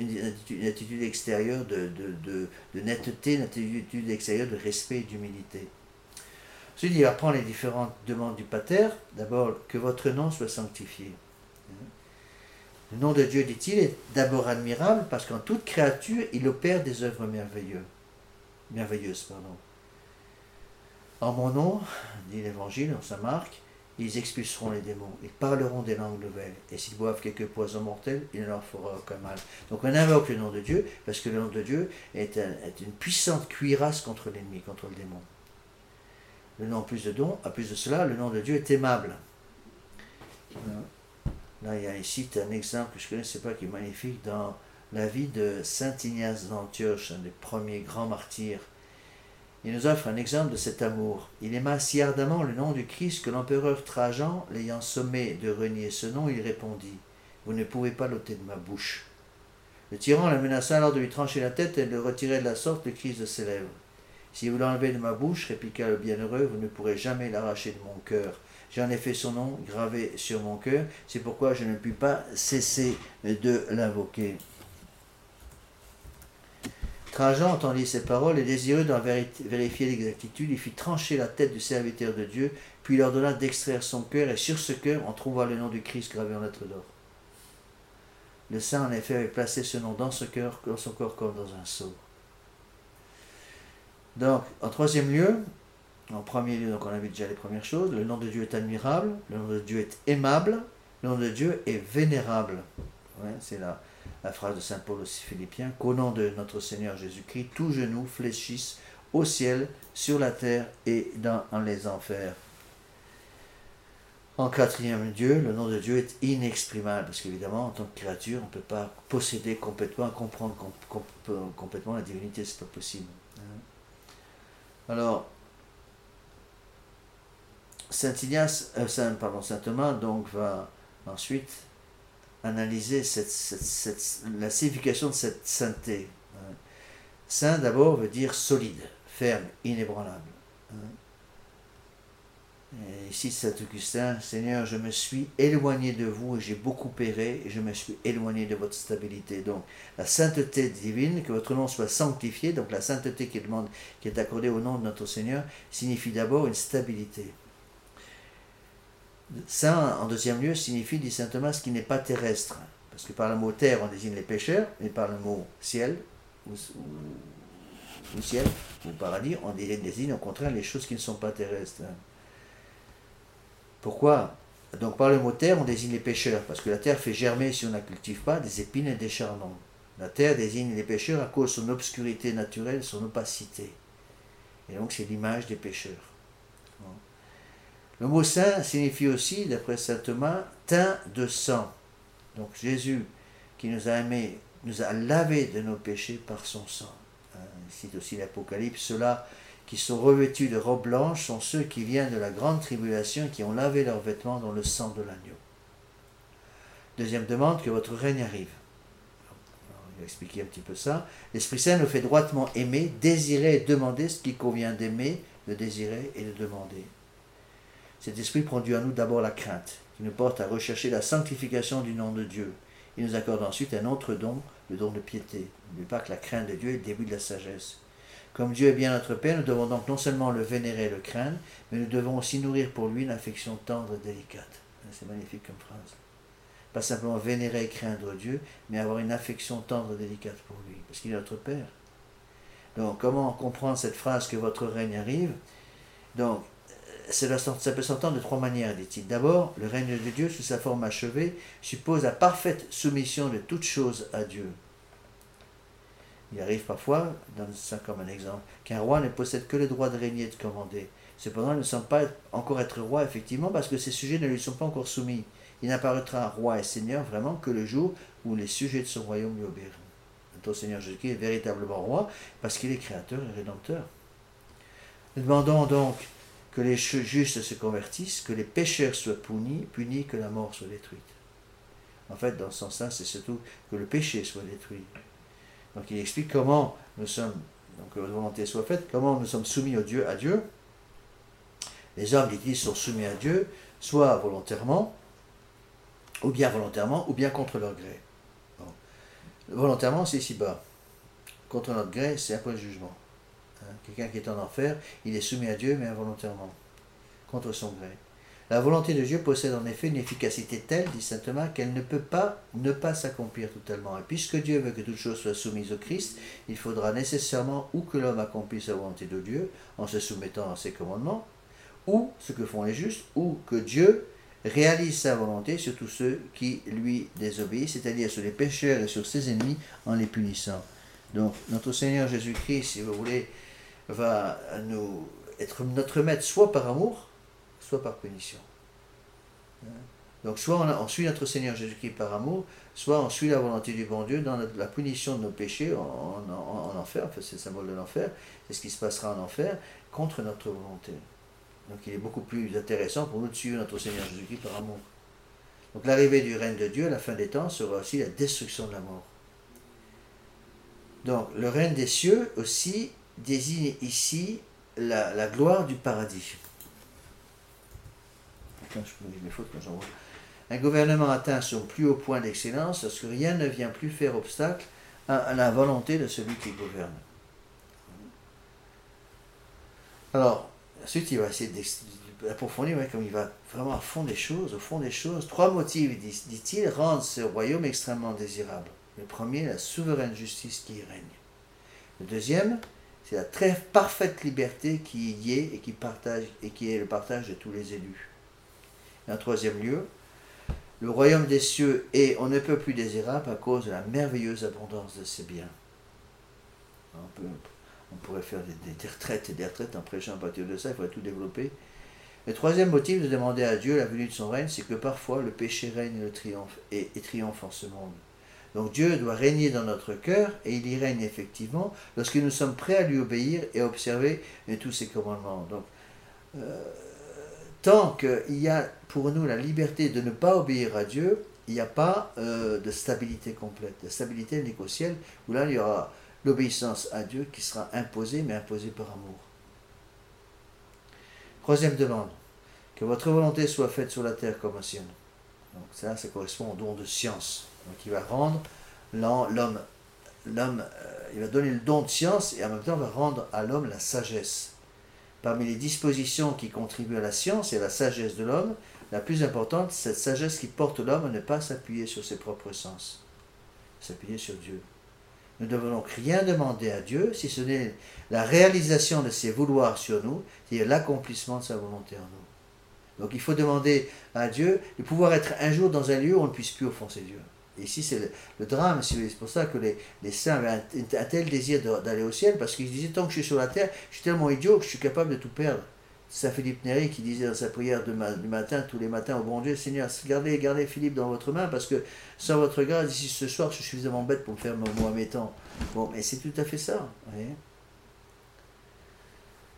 netteté, une attitude extérieure de respect et d'humilité. Ensuite, il apprend les différentes demandes du Pater. D'abord, que votre nom soit sanctifié. Le nom de Dieu, dit-il, est d'abord admirable parce qu'en toute créature, il opère des œuvres merveilleuses. En mon nom, dit l'Évangile dans Saint Marc, ils expulseront les démons, ils parleront des langues nouvelles, et s'ils boivent quelques poisons mortels, il ne leur fera aucun mal. Donc on invoque le nom de Dieu, parce que le nom de Dieu est une puissante cuirasse contre l'ennemi, contre le démon. Le nom a plus de cela, le nom de Dieu est aimable. Là, il cite un exemple que je ne connaissais pas, qui est magnifique, dans la vie de saint Ignace d'Antioche, un des premiers grands martyrs. Il nous offre un exemple de cet amour. Il aima si ardemment le nom du Christ que l'empereur Trajan, l'ayant sommé de renier ce nom, il répondit « Vous ne pouvez pas l'ôter de ma bouche ». Le tyran le menaça alors de lui trancher la tête et de retirer de la sorte le Christ de ses lèvres. « Si vous l'enlevez de ma bouche, répliqua le bienheureux, vous ne pourrez jamais l'arracher de mon cœur. J'ai en effet son nom gravé sur mon cœur, c'est pourquoi je ne puis pas cesser de l'invoquer. » Trajan entendit ces paroles et désireux d'en vérifier l'exactitude, il fit trancher la tête du serviteur de Dieu, puis il ordonna d'extraire son cœur, et sur ce cœur on trouva le nom du Christ gravé en lettres d'or. Le saint en effet avait placé ce nom dans son corps comme dans un sceau. Donc, en premier lieu, donc on a vu déjà les premières choses, le nom de Dieu est admirable, le nom de Dieu est aimable, le nom de Dieu est vénérable. Ouais, c'est la phrase de saint Paul aux Philippiens, qu'au nom de notre Seigneur Jésus-Christ, tous genoux fléchissent au ciel, sur la terre et dans les enfers. En quatrième lieu, le nom de Dieu est inexprimable, parce qu'évidemment, en tant que créature, on ne peut pas posséder complètement, comprendre complètement la divinité, c'est pas possible. Alors, saint Thomas donc va ensuite analyser la signification de cette sainteté. Saint d'abord veut dire solide, ferme, inébranlable. Et ici saint Augustin, Seigneur, je me suis éloigné de vous et j'ai beaucoup erré et je me suis éloigné de votre stabilité. Donc la sainteté divine, que votre nom soit sanctifié, donc la sainteté qui est accordée au nom de notre Seigneur, signifie d'abord une stabilité. Saint, en deuxième lieu, signifie, dit saint Thomas, qui n'est pas terrestre. Parce que par le mot terre, on désigne les pécheurs, mais par le mot ciel, ou ciel, ou paradis, on désigne au contraire les choses qui ne sont pas terrestres. Pourquoi? Donc par le mot terre, on désigne les pécheurs, parce que la terre fait germer, si on ne la cultive pas, des épines et des chardons. La terre désigne les pécheurs à cause de son obscurité naturelle, son opacité. Et donc c'est l'image des pécheurs. Le mot saint signifie aussi, d'après saint Thomas, teint de sang. Donc Jésus, qui nous a aimés, nous a lavés de nos péchés par son sang. cite aussi l'Apocalypse, ceux-là qui sont revêtus de robes blanches sont ceux qui viennent de la grande tribulation, qui ont lavé leurs vêtements dans le sang de l'agneau. Deuxième demande, que votre règne arrive. Alors, il va expliquer un petit peu ça. L'Esprit Saint nous fait droitement aimer, désirer et demander ce qu'il convient d'aimer, de désirer et de demander. Cet esprit produit en nous d'abord la crainte, qui nous porte à rechercher la sanctification du nom de Dieu. Il nous accorde ensuite un autre don, le don de piété. N'oubliez pas que la crainte de Dieu est le début de la sagesse. Comme Dieu est bien notre Père, nous devons donc non seulement le vénérer et le craindre, mais nous devons aussi nourrir pour lui une affection tendre et délicate. C'est magnifique comme phrase. Pas simplement vénérer et craindre Dieu, mais avoir une affection tendre et délicate pour lui, parce qu'il est notre Père. Donc, comment comprendre cette phrase que votre règne arrive? Donc, ça peut s'entendre de trois manières, dit-il. D'abord, le règne de Dieu, sous sa forme achevée, suppose la parfaite soumission de toutes choses à Dieu. Il arrive parfois, donne ça comme un exemple, qu'un roi ne possède que le droit de régner et de commander. Cependant, il ne semble pas encore être roi, effectivement, parce que ses sujets ne lui sont pas encore soumis. Il n'apparaîtra roi et seigneur vraiment que le jour où les sujets de son royaume lui obéiront. Notre Seigneur Jésus-Christ est véritablement roi, parce qu'il est créateur et rédempteur. Nous demandons donc que les justes se convertissent, que les pécheurs soient punis, que la mort soit détruite. En fait, dans ce sens-là, c'est surtout que le péché soit détruit. Donc il explique comment nous sommes, donc que votre volonté soit faite, comment nous sommes soumis à Dieu. Les hommes, dit-il, sont soumis à Dieu, soit volontairement, ou bien contre leur gré. Bon. Volontairement, c'est ici-bas. Contre notre gré, c'est après le jugement. Quelqu'un qui est en enfer, il est soumis à Dieu, mais involontairement, contre son gré. La volonté de Dieu possède en effet une efficacité telle, dit saint Thomas, qu'elle ne peut pas ne pas s'accomplir totalement. Et puisque Dieu veut que toutes choses soient soumises au Christ, il faudra nécessairement ou que l'homme accomplisse la volonté de Dieu en se soumettant à ses commandements, ou ce que font les justes, ou que Dieu réalise sa volonté sur tous ceux qui lui désobéissent, c'est-à-dire sur les pécheurs et sur ses ennemis en les punissant. Donc notre Seigneur Jésus-Christ, si vous voulez, va nous être notre maître soit par amour, soit par punition. Donc soit on suit notre Seigneur Jésus-Christ par amour, soit on suit la volonté du bon Dieu dans la punition de nos péchés en enfer, enfin c'est le symbole de l'enfer, c'est ce qui se passera en enfer, contre notre volonté. Donc il est beaucoup plus intéressant pour nous de suivre notre Seigneur Jésus-Christ par amour. Donc l'arrivée du règne de Dieu à la fin des temps sera aussi la destruction de la mort. Donc le règne des cieux aussi désigne ici la gloire du paradis. Je peux dire mes fautes quand j'en vois. Un gouvernement atteint son plus haut point d'excellence lorsque rien ne vient plus faire obstacle à la volonté de celui qui gouverne. Alors, ensuite il va essayer d'approfondir, comme il va vraiment au fond des choses. Trois motifs, dit-il, rendent ce royaume extrêmement désirable. Le premier, la souveraine justice qui y règne. Le deuxième, c'est la très parfaite liberté qui y est et qui est le partage de tous les élus. Et en troisième lieu, le royaume des cieux est on ne peut plus désirable à cause de la merveilleuse abondance de ses biens. On pourrait faire des retraites et des retraites en prêchant à partir de ça, il faudrait tout développer. Le troisième motif de demander à Dieu la venue de son règne, c'est que parfois le péché règne et triomphe en ce monde. Donc Dieu doit régner dans notre cœur, et il y règne effectivement lorsque nous sommes prêts à lui obéir et à observer tous ses commandements. Donc, tant qu'il y a pour nous la liberté de ne pas obéir à Dieu, il n'y a pas de stabilité complète. La stabilité n'est qu'au ciel, où là il y aura l'obéissance à Dieu qui sera imposée, mais imposée par amour. Troisième demande, que votre volonté soit faite sur la terre comme au ciel. Donc ça correspond au don de science. Donc il va rendre l'homme, il va donner le don de science et en même temps va rendre à l'homme la sagesse. Parmi les dispositions qui contribuent à la science et à la sagesse de l'homme, la plus importante, c'est cette sagesse qui porte l'homme à ne pas s'appuyer sur ses propres sens, s'appuyer sur Dieu. Nous ne devons donc rien demander à Dieu, si ce n'est la réalisation de ses vouloirs sur nous, c'est-à-dire l'accomplissement de sa volonté en nous. Donc il faut demander à Dieu de pouvoir être un jour dans un lieu où on ne puisse plus offenser Dieu. Et ici c'est le drame, c'est pour ça que les saints avaient un tel désir d'aller au ciel, parce qu'ils disaient, tant que je suis sur la terre, je suis tellement idiot que je suis capable de tout perdre. Saint Philippe Néri qui disait dans sa prière du matin, tous les matins au bon Dieu, Seigneur, gardez Philippe dans votre main, parce que sans votre grâce, ici ce soir, je suis suffisamment bête pour me faire moi mes temps. Bon, mais c'est tout à fait ça. Vous voyez ?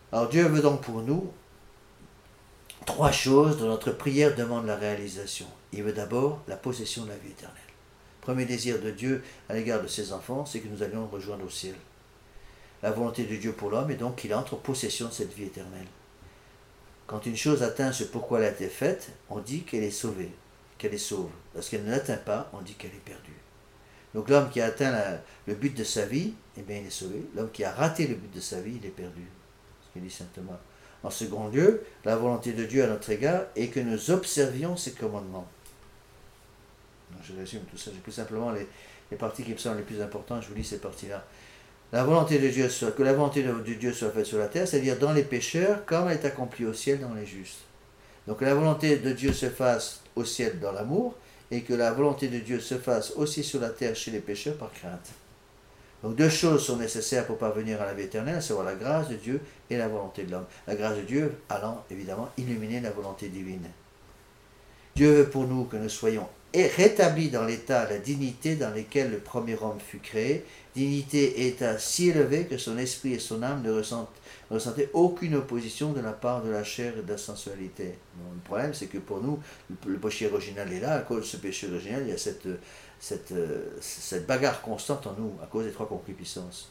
Alors Dieu veut donc pour nous trois choses dont notre prière demande la réalisation. Il veut d'abord la possession de la vie éternelle. Premier désir de Dieu à l'égard de ses enfants, c'est que nous allions rejoindre au ciel. La volonté de Dieu pour l'homme est donc qu'il entre en possession de cette vie éternelle. Quand une chose atteint ce pourquoi elle a été faite, on dit qu'elle est sauvée, qu'elle est sauve. Lorsqu'elle ne l'atteint pas, on dit qu'elle est perdue. Donc l'homme qui a atteint le but de sa vie, eh bien il est sauvé. L'homme qui a raté le but de sa vie, il est perdu. Ce qu'il dit saint Thomas. En second lieu, la volonté de Dieu à notre égard est que nous observions ses commandements. Donc, je résume tout ça, j'ai plus simplement les parties qui me semblent les plus importantes, je vous lis ces parties-là. La volonté de Dieu que la volonté de Dieu soit faite sur la terre, c'est-à-dire dans les pécheurs, comme elle est accomplie au ciel dans les justes. Donc que la volonté de Dieu se fasse au ciel dans l'amour, et que la volonté de Dieu se fasse aussi sur la terre chez les pécheurs par crainte. Donc deux choses sont nécessaires pour parvenir à la vie éternelle, à savoir la grâce de Dieu et la volonté de l'homme. La grâce de Dieu allant évidemment illuminer la volonté divine. Dieu veut pour nous que nous soyons rétablis dans l'état, la dignité dans laquelle le premier homme fut créé, dignité et état si élevé que son esprit et son âme ne ressentaient aucune opposition de la part de la chair et de la sensualité. Donc, le problème, c'est que pour nous, le péché original est là. À cause de ce péché original, il y a cette bagarre constante en nous, à cause des trois concupiscences.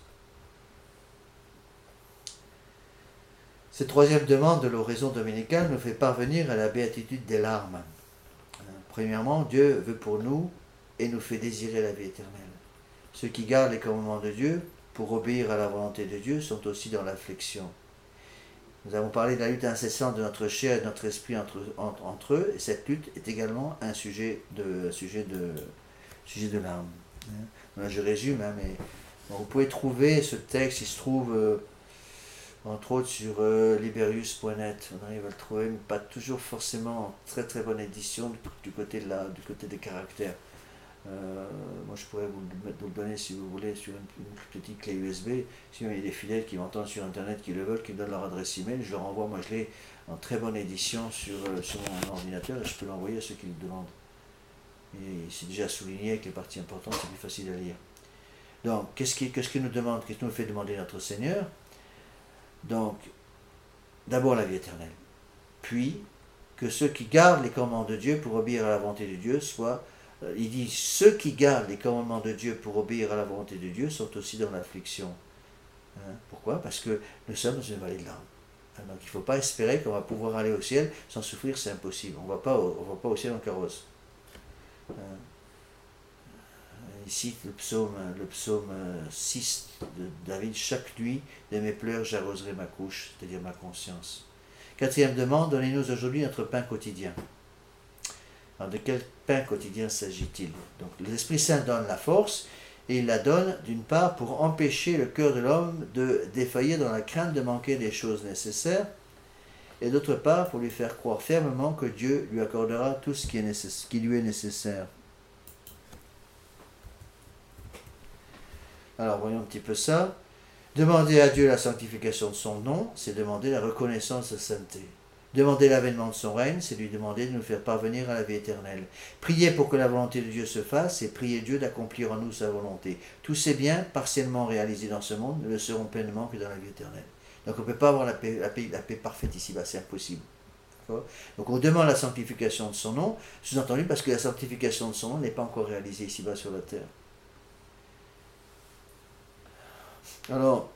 Cette troisième demande de l'oraison dominicale nous fait parvenir à la béatitude des larmes. Premièrement, Dieu veut pour nous et nous fait désirer la vie éternelle. Ceux qui gardent les commandements de Dieu pour obéir à la volonté de Dieu sont aussi dans l'affliction. Nous avons parlé de la lutte incessante de notre chair et de notre esprit entre eux, et cette lutte est également un sujet de larmes. Là, je résume, mais bon, vous pouvez trouver ce texte, il se trouve entre autres sur liberius.net, on arrive à le trouver, mais pas toujours forcément en très très bonne édition du côté des caractères. Moi je pourrais vous le donner si vous voulez sur une petite clé USB. Si il y a des fidèles qui m'entendent sur internet qui le veulent, qui me donnent leur adresse email, je leur envoie. Moi je l'ai en très bonne édition sur mon ordinateur et je peux l'envoyer à ceux qui le demandent. Et c'est déjà souligné avec les parties importantes, c'est plus facile à lire. Donc qu'est-ce qu'il nous demande, qu'est-ce qu'il nous fait demander notre Seigneur? Donc d'abord la vie éternelle, puis que ceux qui gardent les commandements de Dieu pour obéir à la volonté de Dieu soient. Il dit, ceux qui gardent les commandements de Dieu pour obéir à la volonté de Dieu sont aussi dans l'affliction. Pourquoi? Parce que nous sommes dans une vallée de larmes. Donc il ne faut pas espérer qu'on va pouvoir aller au ciel sans souffrir, c'est impossible. On ne va pas au ciel en carrosse. Il cite le psaume 6 de David, chaque nuit de mes pleurs j'arroserai ma couche, c'est-à-dire ma conscience. Quatrième demande, donnez-nous aujourd'hui notre pain quotidien. Alors de quel pain quotidien s'agit-il? Donc l'Esprit Saint donne la force, et il la donne d'une part pour empêcher le cœur de l'homme de défaillir dans la crainte de manquer des choses nécessaires, et d'autre part pour lui faire croire fermement que Dieu lui accordera tout ce qui lui est nécessaire. Alors voyons un petit peu ça. Demander à Dieu la sanctification de son nom, c'est demander la reconnaissance de sa sainteté. Demander l'avènement de son règne, c'est lui demander de nous faire parvenir à la vie éternelle. Prier pour que la volonté de Dieu se fasse, c'est prier Dieu d'accomplir en nous sa volonté. Tous ces biens, partiellement réalisés dans ce monde, ne le seront pleinement que dans la vie éternelle. Donc on ne peut pas avoir la paix parfaite ici-bas, c'est impossible. Donc on demande la sanctification de son nom, sous-entendu parce que la sanctification de son nom n'est pas encore réalisée ici-bas sur la terre. Alors,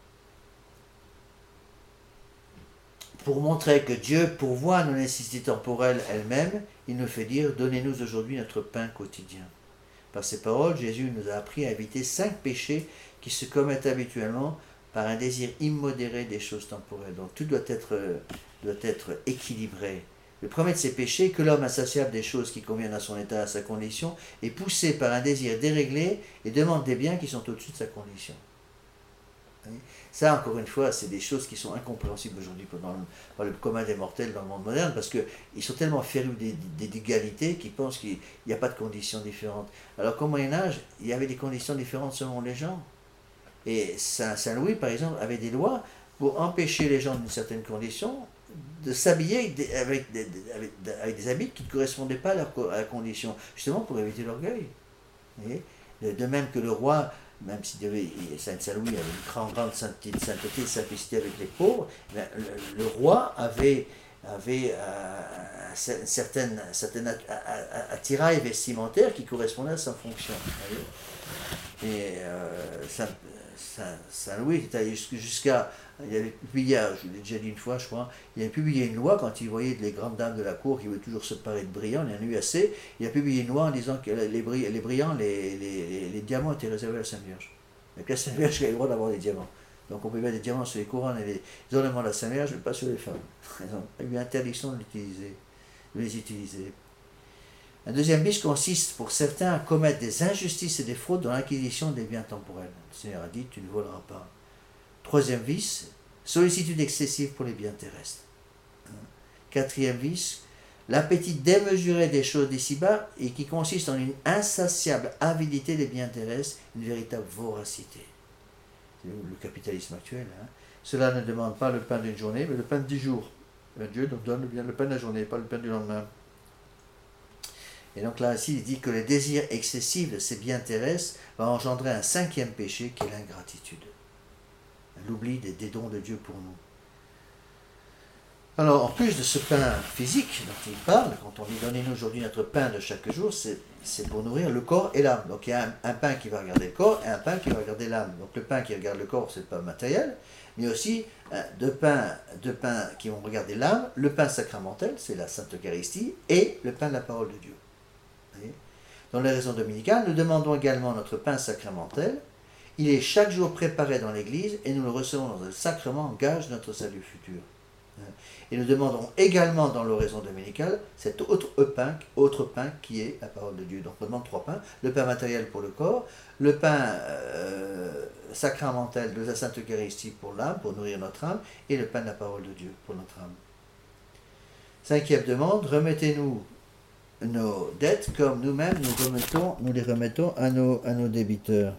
pour montrer que Dieu pourvoit à nos nécessités temporelles elles-mêmes, il nous fait dire « Donnez-nous aujourd'hui notre pain quotidien ». Par ces paroles, Jésus nous a appris à éviter 5 péchés qui se commettent habituellement par un désir immodéré des choses temporelles. Donc tout doit être équilibré. Le premier de ces péchés, que l'homme insatiable des choses qui conviennent à son état, à sa condition, est poussé par un désir déréglé et demande des biens qui sont au-dessus de sa condition. Ça, encore une fois, c'est des choses qui sont incompréhensibles aujourd'hui par le commun des mortels dans le monde moderne, parce qu'ils sont tellement férus d'égalité qu'ils pensent qu'il n'y a pas de conditions différentes. Alors qu'au Moyen-Âge, il y avait des conditions différentes selon les gens. Et Saint-Louis, par exemple, avait des lois pour empêcher les gens d'une certaine condition de s'habiller avec des habits qui ne correspondaient pas à la condition, justement pour éviter l'orgueil. De même que le roi même si Saint-Louis avait une grande sainteté, simplicité avec les pauvres, le roi avait un certain attirail vestimentaire qui correspondait à sa fonction. Et Saint-Louis était allé jusqu'à... Il avait publié, je l'ai déjà dit une fois, je crois, il avait publié une loi quand il voyait les grandes dames de la cour qui voulaient toujours se parer de brillants, il y en a eu assez, il a publié une loi en disant que les brillants, les diamants étaient réservés à la Sainte Vierge. Mais que la Sainte Vierge avait le droit d'avoir des diamants. Donc on pouvait mettre des diamants sur les couronnes et les ornements de la Sainte Vierge, mais pas sur les femmes. Il y a eu interdiction de les utiliser. Un deuxième vice consiste pour certains à commettre des injustices et des fraudes dans l'acquisition des biens temporels. Le Seigneur a dit, tu ne voleras pas. Troisième vice, sollicitude excessive pour les biens terrestres. Quatrième vice, l'appétit démesuré des choses d'ici-bas et qui consiste en une insatiable avidité des biens terrestres, une véritable voracité. C'est le capitalisme actuel. Cela ne demande pas le pain d'une journée, mais le pain de 10 jours. Dieu nous donne bien le pain de la journée, pas le pain du lendemain. Et donc là, ici, il dit que le désir excessif de ces biens terrestres va engendrer un cinquième péché qui est l'ingratitude. L'oubli des dons de Dieu pour nous. Alors, en plus de ce pain physique dont il parle, quand on dit donnez-nous aujourd'hui notre pain de chaque jour, c'est pour nourrir le corps et l'âme. Donc il y a un pain qui va regarder le corps et un pain qui va regarder l'âme. Donc le pain qui regarde le corps, c'est le pain matériel, mais aussi deux pains qui vont regarder l'âme, le pain sacramentel, c'est la Sainte Eucharistie, et le pain de la parole de Dieu. Dans les raisons dominicales, nous demandons également notre pain sacramentel. Il est chaque jour préparé dans l'Église et nous le recevons dans un sacrement en gage de notre salut futur. Et nous demandons également dans l'oraison dominicale cet autre pain qui est la parole de Dieu. Donc on demande 3 pains, le pain matériel pour le corps, le pain sacramentel de la Sainte Eucharistie pour l'âme, pour nourrir notre âme, et le pain de la parole de Dieu pour notre âme. Cinquième demande, remettez-nous nos dettes comme nous-mêmes nous les remettons à nos débiteurs.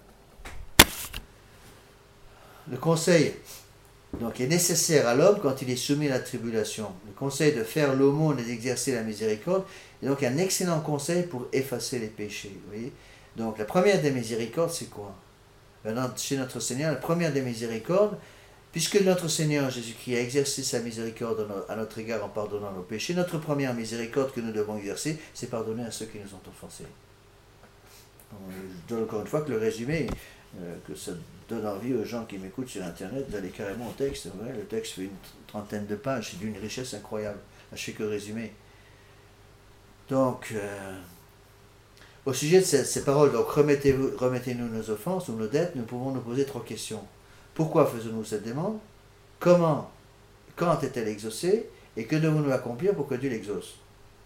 Le conseil donc, est nécessaire à l'homme quand il est soumis à la tribulation. Le conseil de faire l'aumône et d'exercer la miséricorde est donc un excellent conseil pour effacer les péchés. Vous voyez. Donc la première des miséricordes, c'est quoi? Chez notre Seigneur, la première des miséricordes, puisque notre Seigneur Jésus-Christ a exercé sa miséricorde à notre égard en pardonnant nos péchés, notre première miséricorde que nous devons exercer, c'est pardonner à ceux qui nous ont offensés. Je donne encore une fois que le résumé, que ça donne envie aux gens qui m'écoutent sur Internet d'aller carrément au texte. Ouais, le texte fait une 30aine de pages, c'est d'une richesse incroyable. Là, je fais que résumer. Donc, au sujet de ces paroles, donc remettez-nous nos offenses ou nos dettes, nous pouvons nous poser 3 questions. Pourquoi faisons-nous cette demande? Comment? Quand est-elle exaucée? Et que devons-nous accomplir pour que Dieu l'exauce?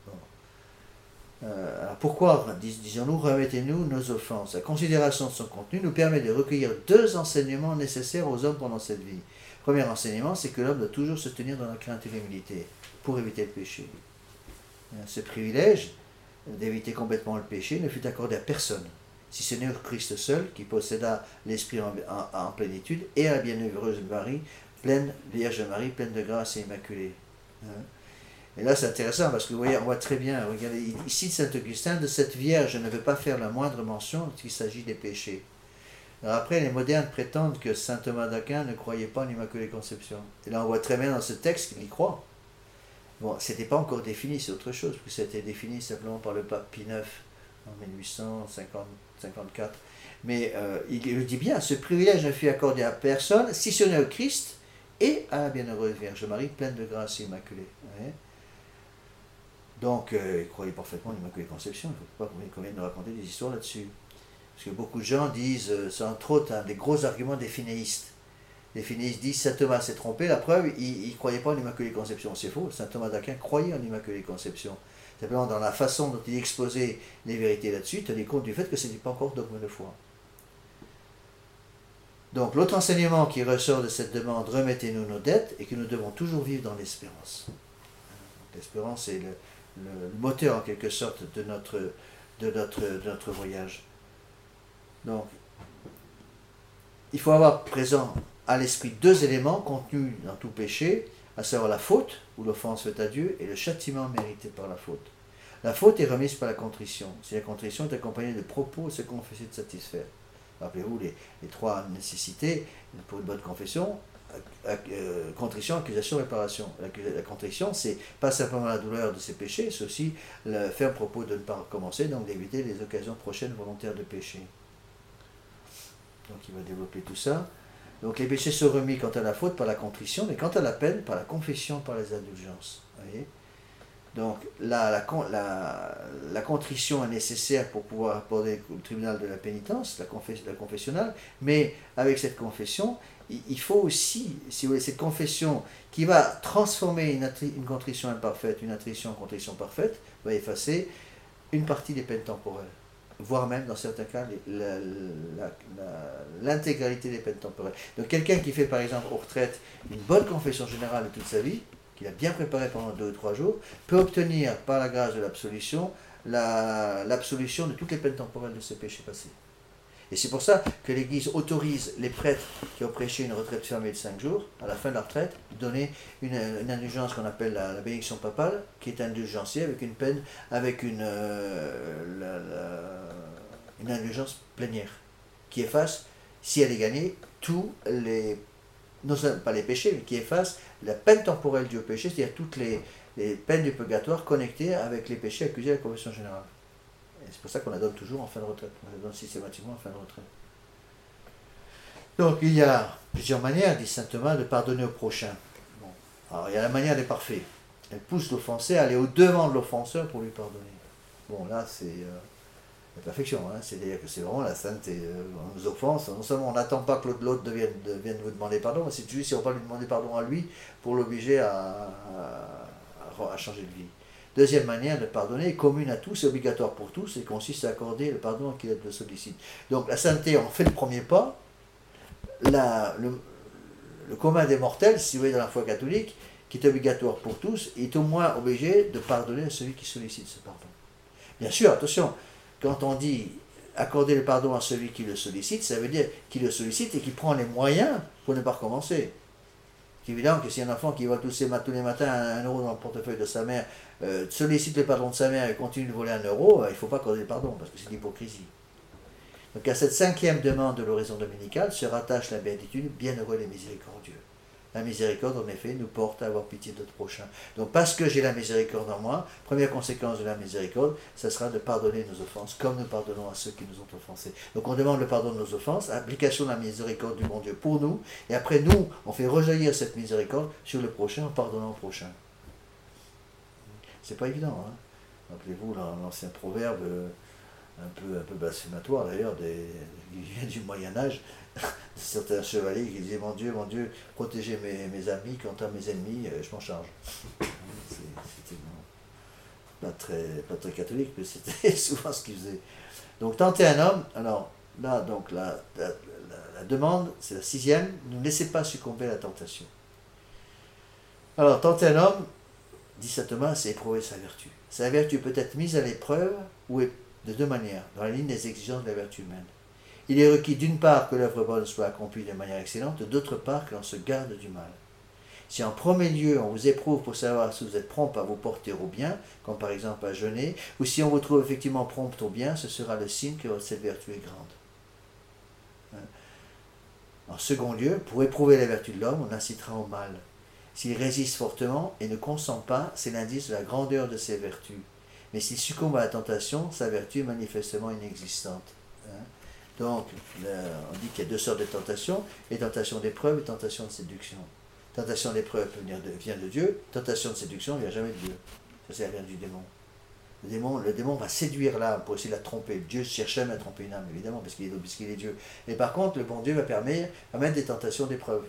Alors pourquoi, disons-nous, remettez-nous nos offenses? La considération de son contenu nous permet de recueillir 2 enseignements nécessaires aux hommes pendant cette vie. Le premier enseignement, c'est que l'homme doit toujours se tenir dans la crainte et l'humilité pour éviter le péché. Ce privilège d'éviter complètement le péché ne fut accordé à personne, si ce n'est au Christ seul, qui posséda l'Esprit en plénitude, et à la bienheureuse Marie, Vierge Marie, pleine de grâce et immaculée. Et là, c'est intéressant parce que vous voyez, on voit très bien, regardez, ici Saint Augustin, de cette Vierge ne veut pas faire la moindre mention lorsqu'il s'agit des péchés. Alors après, les modernes prétendent que Saint Thomas d'Aquin ne croyait pas en l'Immaculée Conception. Et là, on voit très bien dans ce texte qu'il y croit. Bon, c'était pas encore défini, c'est autre chose, parce que ça a été défini simplement par le pape Pie IX en 1854. Mais il le dit bien, ce privilège ne fut accordé à personne, si ce n'est au Christ et à la bienheureuse Vierge Marie, pleine de grâce et immaculée. Ouais. Donc, il croyait parfaitement à l'Immaculée Conception. Il ne faut pas qu'on vienne de raconter des histoires là-dessus. Parce que beaucoup de gens disent, c'est entre autres un des gros arguments des finéistes. Les finéistes disent, Saint Thomas s'est trompé, la preuve, il ne croyait pas en l'Immaculée Conception. C'est faux, Saint Thomas d'Aquin croyait en l'Immaculée Conception. Simplement, dans la façon dont il exposait les vérités là-dessus, il tenait compte du fait que ce n'était pas encore dogme de foi. Donc, l'autre enseignement qui ressort de cette demande, remettez-nous nos dettes, et que nous devons toujours vivre dans l'espérance. L'espérance est le moteur en quelque sorte de notre voyage. Donc, il faut avoir présent à l'esprit 2 éléments contenus dans tout péché, à savoir la faute, ou l'offense faite à Dieu, et le châtiment mérité par la faute. La faute est remise par la contrition. Si la contrition est accompagnée de propos, se confesser de satisfaire. Rappelez-vous les trois nécessités pour une bonne confession. Contrition, accusation, réparation. La contrition, c'est pas simplement la douleur de ses péchés, c'est aussi le ferme propos de ne pas recommencer, donc d'éviter les occasions prochaines volontaires de péché. Donc il va développer tout ça. Donc les péchés sont remis quant à la faute par la contrition, mais quant à la peine par la confession, par les indulgences. Voyez, donc la contrition est nécessaire pour pouvoir apporter au tribunal de la pénitence, la confessionnale, mais avec cette confession, il faut aussi, si vous voulez, cette confession qui va transformer une contrition imparfaite, une attrition en contrition parfaite, va effacer une partie des peines temporelles, voire même dans certains cas l'intégralité des peines temporelles. Donc quelqu'un qui fait par exemple aux retraites une bonne confession générale de toute sa vie, qu'il a bien préparé pendant 2 ou 3 jours, peut obtenir par la grâce de l'absolution l'absolution de toutes les peines temporelles de ses péchés passés. Et c'est pour ça que l'Église autorise les prêtres qui ont prêché une retraite fermée de 5 jours, à la fin de la retraite, de donner une indulgence qu'on appelle la bénédiction papale, qui est indulgenciée avec une peine, avec une indulgence plénière, qui efface, si elle est gagnée, tous les, non seulement pas les péchés, mais qui efface la peine temporelle due au péché, c'est-à-dire toutes les peines du purgatoire connectées avec les péchés accusés à la confession générale. C'est pour ça qu'on la donne toujours en fin de retraite. On la donne systématiquement en fin de retraite. Donc il y a plusieurs manières, dit saint Thomas, de pardonner au prochain. Bon. Alors il y a la manière des parfaits. Elle pousse l'offensé à aller au-devant de l'offenseur pour lui pardonner. Bon là c'est la perfection, hein. C'est-à-dire que c'est vraiment la sainteté. On nous offense, non seulement on n'attend pas que l'autre vienne vous demander pardon, mais c'est juste si on va lui demander pardon à lui pour l'obliger à changer de vie. Deuxième manière de pardonner, commune à tous et obligatoire pour tous, et consiste à accorder le pardon à qui le sollicite. Donc la sainteté, on fait le premier pas. Le commun des mortels, si vous voyez dans la foi catholique, qui est obligatoire pour tous, est au moins obligé de pardonner à celui qui sollicite ce pardon. Bien sûr, attention, quand on dit accorder le pardon à celui qui le sollicite, ça veut dire qu'il le sollicite et qu'il prend les moyens pour ne pas recommencer. C'est évident que si un enfant qui va tous les matins 1 euro dans le portefeuille de sa mère sollicite le pardon de sa mère et continue de voler 1 euro, il ne faut pas accorder le pardon, parce que c'est de l'hypocrisie. Donc à cette 5e demande de l'oraison dominicale se rattache la béatitude, bienheureux les miséricordieux. La miséricorde, en effet, nous porte à avoir pitié de notre prochain. Donc parce que j'ai la miséricorde en moi, première conséquence de la miséricorde, ça sera de pardonner nos offenses, comme nous pardonnons à ceux qui nous ont offensés. Donc on demande le pardon de nos offenses, application de la miséricorde du bon Dieu pour nous, et après nous, on fait rejaillir cette miséricorde sur le prochain en pardonnant au prochain. C'est pas évident, hein. Rappelez-vous l'ancien proverbe, un peu blasphématoire d'ailleurs, qui vient du Moyen-Âge, certains chevaliers qui disaient mon Dieu, protégez mes amis, quant à mes ennemis, je m'en charge. C'était pas très catholique, mais c'était souvent ce qu'ils faisaient. Donc tenter un homme, alors là, donc la demande, c'est la 6e, ne laissez pas succomber à la tentation. Alors tenter un homme, dit saint Thomas, c'est éprouver sa vertu. Sa vertu peut être mise à l'épreuve ou de 2 manières, dans la ligne des exigences de la vertu humaine. Il est requis d'une part que l'œuvre bonne soit accomplie de manière excellente, d'autre part que l'on se garde du mal. Si en premier lieu on vous éprouve pour savoir si vous êtes prompt à vous porter au bien, comme par exemple à jeûner, ou si on vous trouve effectivement prompt au bien, ce sera le signe que cette vertu est grande. En second lieu, pour éprouver la vertu de l'homme, on incitera au mal. S'il résiste fortement et ne consent pas, c'est l'indice de la grandeur de ses vertus. Mais s'il succombe à la tentation, sa vertu est manifestement inexistante. Donc, on dit qu'il y a 2 sortes de tentations, les tentations d'épreuve et tentations de séduction. Tentation d'épreuve vient de Dieu, tentation de séduction ne vient jamais de Dieu. Ça vient du démon. Le démon va séduire l'âme pour essayer de la tromper. Dieu cherche jamais à tromper une âme, évidemment, parce qu'il est Dieu. Et par contre, le bon Dieu va mettre des tentations d'épreuve.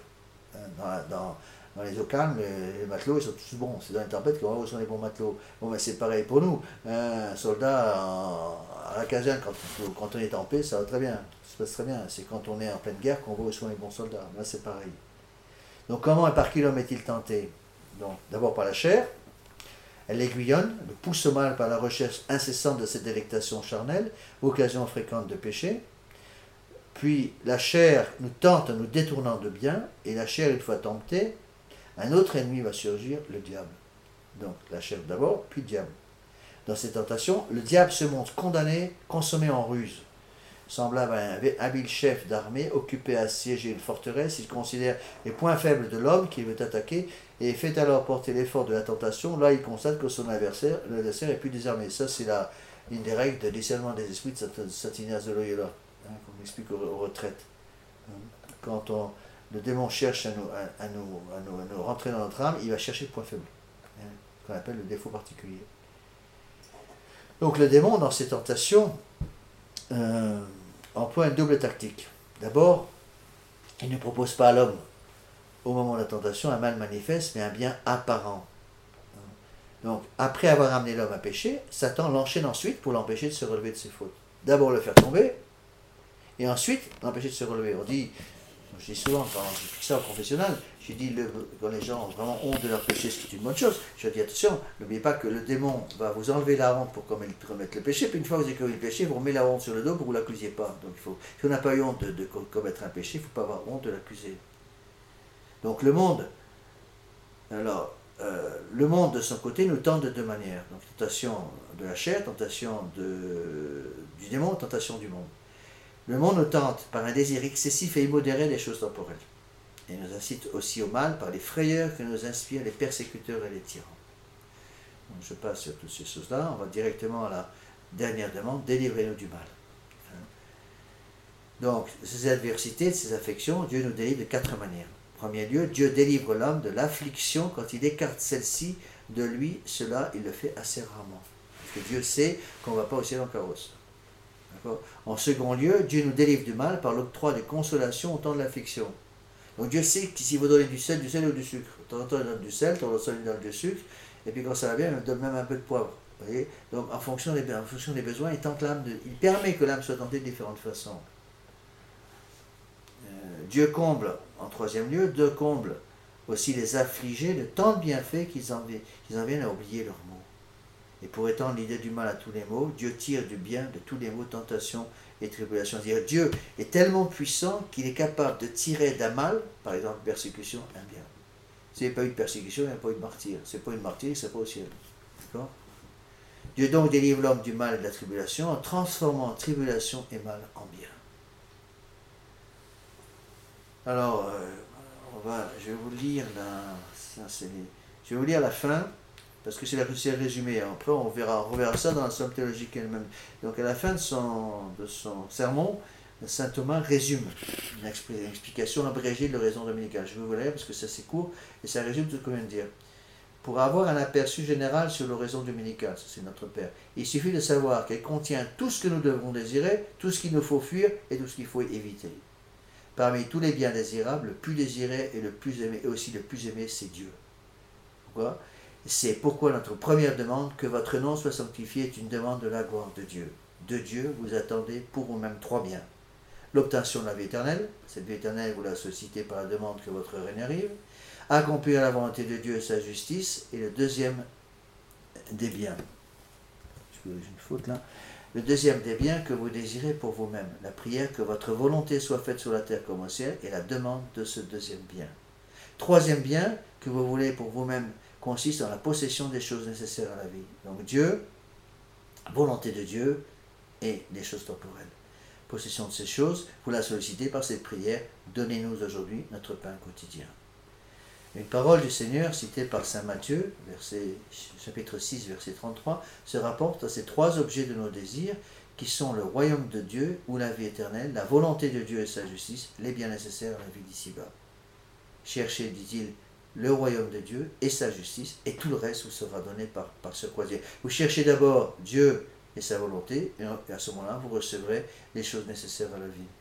Dans les eaux calmes, les matelots, ils sont tous bons. C'est dans les tempêtes qu'on voit où sont les bons matelots. Bon, mais c'est pareil pour nous. Un soldat à la caserne, quand on est en paix, ça va très bien. Ça se passe très bien. C'est quand on est en pleine guerre qu'on voit où sont les bons soldats. Là, c'est pareil. Donc, comment et par qui l'homme est-il tenté? Donc, d'abord par la chair. Elle l'aiguillonne, le pousse au mal par la recherche incessante de cette délectation charnelle, occasion fréquente de péché. Puis, la chair nous tente en nous détournant de bien, et la chair, une fois tentée, un autre ennemi va surgir, le diable. Donc la chair d'abord, puis le diable. Dans ces tentations, le diable se montre condamné, consommé en ruse. semblable à un habile chef d'armée occupé à assiéger une forteresse. Il considère les points faibles de l'homme qu'il veut attaquer et fait alors porter l'effort de la tentation. Là, il constate que son l'adversaire est plus désarmé. Ça, c'est une des règles de discernement des esprits de Saint Ignace de Loyola, comme on explique aux retraites. Quand le démon cherche à nous rentrer dans notre âme, il va chercher le point faible, ce qu'on appelle le défaut particulier. Donc le démon, dans ses tentations, emploie une double tactique. D'abord, il ne propose pas à l'homme, au moment de la tentation, un mal manifeste, mais un bien apparent. Donc, après avoir amené l'homme à pécher, Satan l'enchaîne ensuite pour l'empêcher de se relever de ses fautes. D'abord le faire tomber, et ensuite l'empêcher de se relever. Je dis souvent, quand je dis ça au confessionnal, je dis, quand les gens ont vraiment honte de leur péché, ce qui est une bonne chose, je dis attention, n'oubliez pas que le démon va vous enlever la honte pour commettre le péché, puis une fois que vous avez commis le péché, vous remet la honte sur le dos pour que vous ne l'accusiez pas. Donc si on n'a pas eu honte de commettre un péché, il ne faut pas avoir honte de l'accuser. Donc le monde, le monde de son côté nous tente de deux manières. Donc tentation de la chair, tentation du démon, tentation du monde. Le monde nous tente par un désir excessif et immodéré des choses temporelles. Et nous incite aussi au mal par les frayeurs que nous inspirent les persécuteurs et les tyrans. Donc je passe sur toutes ces choses-là. On va directement à la dernière demande, délivrez-nous du mal. Donc, ces adversités, ces affections, Dieu nous délivre de 4 manières. En premier lieu, Dieu délivre l'homme de l'affliction quand il écarte celle-ci de lui. Cela, il le fait assez rarement. Parce que Dieu sait qu'on ne va pas au ciel en carrosse. En second lieu, Dieu nous délivre du mal par l'octroi de consolation au temps de l'affliction. Donc Dieu sait que si vous donnez du sel ou du sucre, de temps en temps il donne du sel, de temps en temps il donne du sucre, et puis quand ça va bien, il donne même un peu de poivre. Vous voyez. Donc en fonction des besoins, il permet que l'âme soit tentée de différentes façons. Dieu comble, en troisième lieu, Dieu comble aussi les affligés de tant de bienfaits qu'ils en viennent à oublier leurs maux. Et pour étendre l'idée du mal à tous les maux, Dieu tire du bien de tous les maux, tentations et tribulations. C'est-à-dire Dieu est tellement puissant qu'il est capable de tirer d'un mal, par exemple persécution, un bien. S'il n'y a pas eu de persécution, il n'y a pas eu de martyr. Si il n'y a pas eu de martyr, c'est pas au ciel. D'accord ? Dieu donc délivre l'homme du mal et de la tribulation en transformant tribulation et mal en bien. Alors, je vais vous lire je vais vous lire la fin, parce que c'est le résumé. Après, on reverra ça dans la somme théologique elle-même. Donc, à la fin de son sermon, saint Thomas résume une explication abrégée de l'oraison dominicale. Je vais vous la lire parce que ça c'est court et ça résume tout ce qu'on vient de dire. Pour avoir un aperçu général sur l'oraison dominicale, ça c'est notre Père, il suffit de savoir qu'elle contient tout ce que nous devons désirer, tout ce qu'il nous faut fuir et tout ce qu'il faut éviter. Parmi tous les biens désirables, le plus désiré et le plus aimé, et aussi le plus aimé, c'est Dieu. Pourquoi ? C'est pourquoi notre première demande, que votre nom soit sanctifié, est une demande de la gloire de Dieu. De Dieu, vous attendez pour vous-même 3 biens. L'obtention de la vie éternelle, cette vie éternelle, vous la sollicitez par la demande que votre règne arrive. Accomplir la volonté de Dieu et sa justice. Et le deuxième des biens. J'ai une faute là. Le deuxième des biens que vous désirez pour vous-même. La prière, que votre volonté soit faite sur la terre comme au ciel, et la demande de ce deuxième bien. Troisième bien que vous voulez pour vous-même consiste dans la possession des choses nécessaires à la vie. Donc Dieu, volonté de Dieu et des choses temporelles. Possession de ces choses, vous la sollicitez par cette prière, donnez-nous aujourd'hui notre pain quotidien. Une parole du Seigneur citée par saint Matthieu, chapitre 6, verset 33, se rapporte à ces 3 objets de nos désirs qui sont le royaume de Dieu ou la vie éternelle, la volonté de Dieu et sa justice, les biens nécessaires à la vie d'ici-bas. Cherchez, dit-il, le royaume de Dieu et sa justice, et tout le reste vous sera donné par ce croisier. Vous cherchez d'abord Dieu et sa volonté, et à ce moment-là, vous recevrez les choses nécessaires à la vie.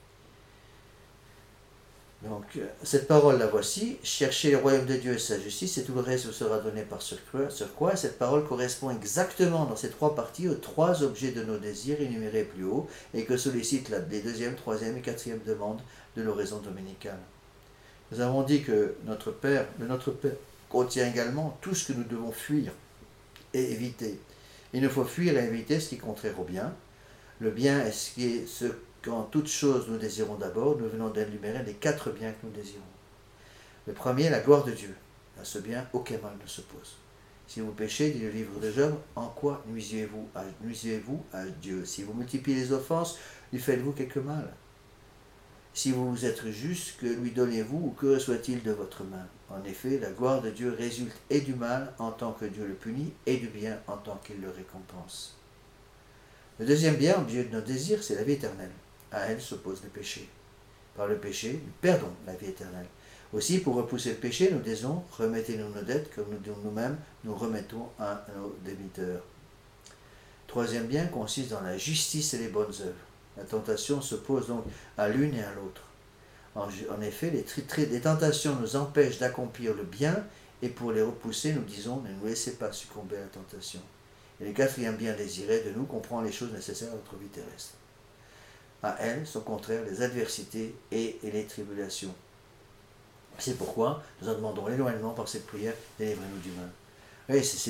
Donc, cette parole, la voici, cherchez le royaume de Dieu et sa justice, et tout le reste vous sera donné par surcroît. Cette parole correspond exactement dans ces 3 parties aux 3 objets de nos désirs énumérés plus haut, et que sollicitent les 2e, 3e et 4e demandes de l'oraison dominicale. Nous avons dit que notre Père contient également tout ce que nous devons fuir et éviter. Il nous faut fuir et éviter ce qui est contraire au bien. Le bien est ce qu'en toute chose nous désirons d'abord. Nous venons d'énumérer les 4 biens que nous désirons. Le premier, la gloire de Dieu. À ce bien, aucun mal ne s'oppose. Si vous péchez, dit le livre de Job, en quoi nuisez-vous à Dieu? Si vous multipliez les offenses, lui faites-vous quelque mal? Si vous êtes juste, que lui donnez-vous ou que reçoit-il de votre main? En effet, la gloire de Dieu résulte et du mal en tant que Dieu le punit et du bien en tant qu'il le récompense. Le deuxième bien, objet de nos désirs, c'est la vie éternelle. À elle s'oppose le péché. Par le péché, nous perdons la vie éternelle. Aussi, pour repousser le péché, nous disons, remettez-nous nos dettes comme nous-mêmes nous remettons à nos débiteurs. Troisième bien consiste dans la justice et les bonnes œuvres. La tentation s'oppose donc à l'une et à l'autre. En effet, les tentations nous empêchent d'accomplir le bien, et pour les repousser, nous disons, ne nous laissez pas succomber à la tentation. Et le quatrième bien désiré de nous comprend les choses nécessaires à notre vie terrestre. À elles sont contraires les adversités et les tribulations. C'est pourquoi nous en demandons l'éloignement par cette prière, délivrez-nous du mal. Oui, c'est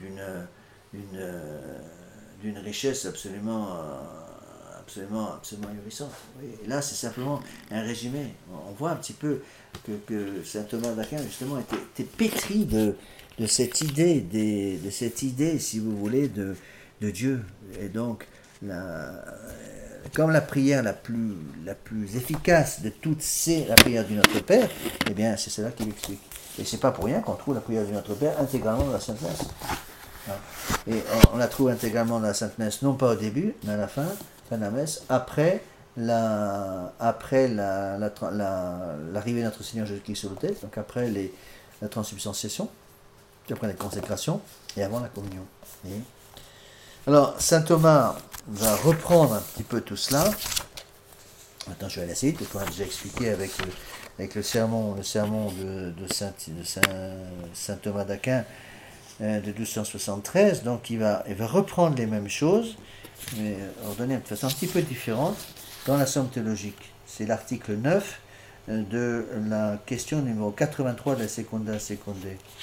d'une richesse absolument ahurissante. Oui. Et là, c'est simplement un résumé. On voit un petit peu que saint Thomas d'Aquin, justement, était pétri de cette idée, si vous voulez, de Dieu. Et donc, comme la prière la plus efficace de toutes, c'est la prière du Notre Père, eh bien, c'est cela qu'il explique. Et c'est pas pour rien qu'on trouve la prière du Notre Père intégralement dans la Sainte Messe. Et on la trouve intégralement dans la Sainte Messe, non pas au début, mais à la fin de la messe, après l'arrivée de notre Seigneur Jésus-Christ sur l'autel, donc après la transubstantiation, puis après la consécration, et avant la communion. Et alors, saint Thomas va reprendre un petit peu tout cela. Maintenant, je vais aller assez vite, parce qu'on a déjà expliqué avec le sermon de saint Thomas d'Aquin de 1273. Donc, il va reprendre les mêmes choses, mais ordonner de façon un petit peu différente dans la somme théologique. C'est l'article 9 de la question numéro 83 de la Secunda Secundae.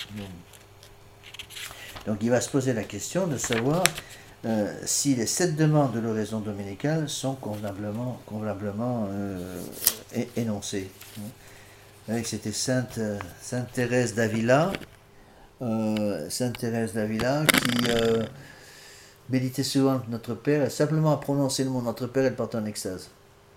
Donc, il va se poser la question de savoir si les 7 demandes de l'oraison dominicale sont convenablement énoncées. C'était Sainte Thérèse d'Avila, qui méditait souvent Notre Père, et simplement à prononcer le mot Notre Père, elle partait en extase,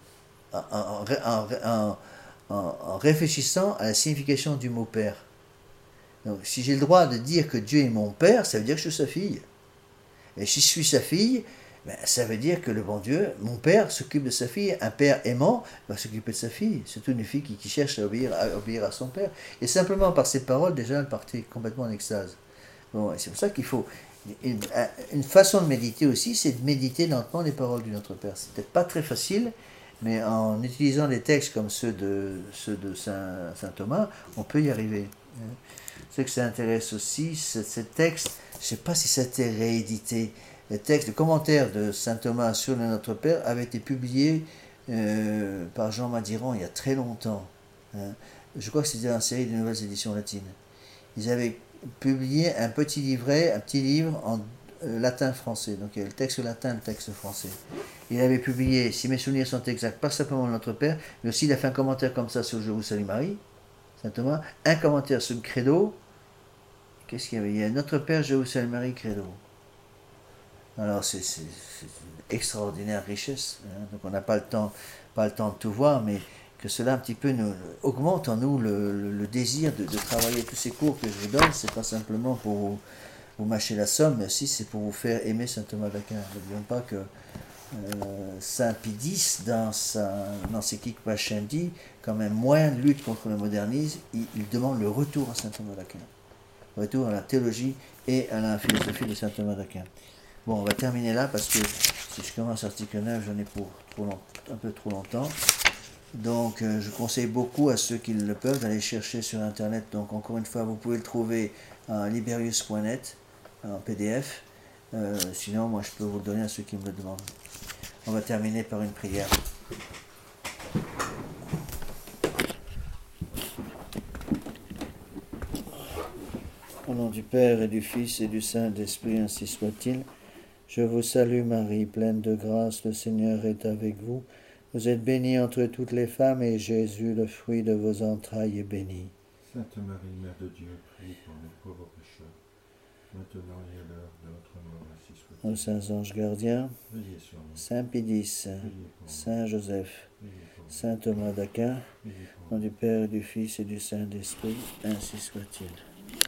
en réfléchissant à la signification du mot Père. Donc, si j'ai le droit de dire que Dieu est mon Père, ça veut dire que je suis sa fille. Et si je suis sa fille, ben, ça veut dire que le bon Dieu, mon Père, s'occupe de sa fille. Un père aimant va s'occuper de sa fille. Surtout une fille qui cherche à obéir à son Père. Et simplement par ces paroles, déjà, elle partait complètement en extase. Bon, et c'est pour ça qu'il faut... Une façon de méditer aussi, c'est de méditer lentement les paroles du Notre Père. C'est peut-être pas très facile, mais en utilisant des textes comme ceux de saint Thomas, on peut y arriver. Ce que ça intéresse aussi, ce texte, je ne sais pas si ça a été réédité. Le texte, le commentaire de saint Thomas sur le Notre Père avait été publié par Jean Madiran il y a très longtemps. Je crois que c'était en série de nouvelles éditions latines. Ils avaient publié un petit livre en latin-français. Donc il y avait le texte latin et le texte français. Il avait publié, si mes souvenirs sont exacts, pas simplement le Notre Père, mais aussi il a fait un commentaire comme ça sur Je vous salue Marie, saint Thomas, un commentaire sur le Credo. Qu'est-ce qu'il y avait? Il y a Notre Père, Je vous salue Marie, Credo. Alors c'est une extraordinaire richesse. Donc on n'a pas le temps de tout voir, mais que cela un petit peu augmente en nous le désir de travailler tous ces cours que je vous donne. C'est pas simplement pour vous mâcher la somme, mais aussi c'est pour vous faire aimer saint Thomas d'Aquin. N'oublions pas que saint Pie X, dans ses Kick Pascendi, comme un moyen de lutte contre le modernisme, il demande le retour à saint Thomas d'Aquin. Retour à la théologie et à la philosophie de saint Thomas d'Aquin. Bon, on va terminer là parce que si je commence l'article 9, j'en ai pour un peu trop longtemps. Donc, je conseille beaucoup à ceux qui le peuvent d'aller chercher sur Internet. Donc, encore une fois, vous pouvez le trouver à liberius.net en PDF. Sinon, moi, je peux vous le donner à ceux qui me le demandent. On va terminer par une prière. Au nom du Père et du Fils et du Saint-Esprit, ainsi soit-il. Je vous salue Marie, pleine de grâce, le Seigneur est avec vous. Vous êtes bénie entre toutes les femmes, et Jésus, le fruit de vos entrailles, est béni. Sainte Marie, Mère de Dieu, prie pour nous pauvres pécheurs, maintenant et à l'heure de notre mort, ainsi soit-il. Ô saints anges gardiens, Veillez sur nous, Saint Pédis, veillez pour nous, Saint Joseph, veillez pour nous, Saint Thomas d'Aquin, veillez au pour nom nous. du Père, et du Fils et du Saint-Esprit, ainsi soit-il.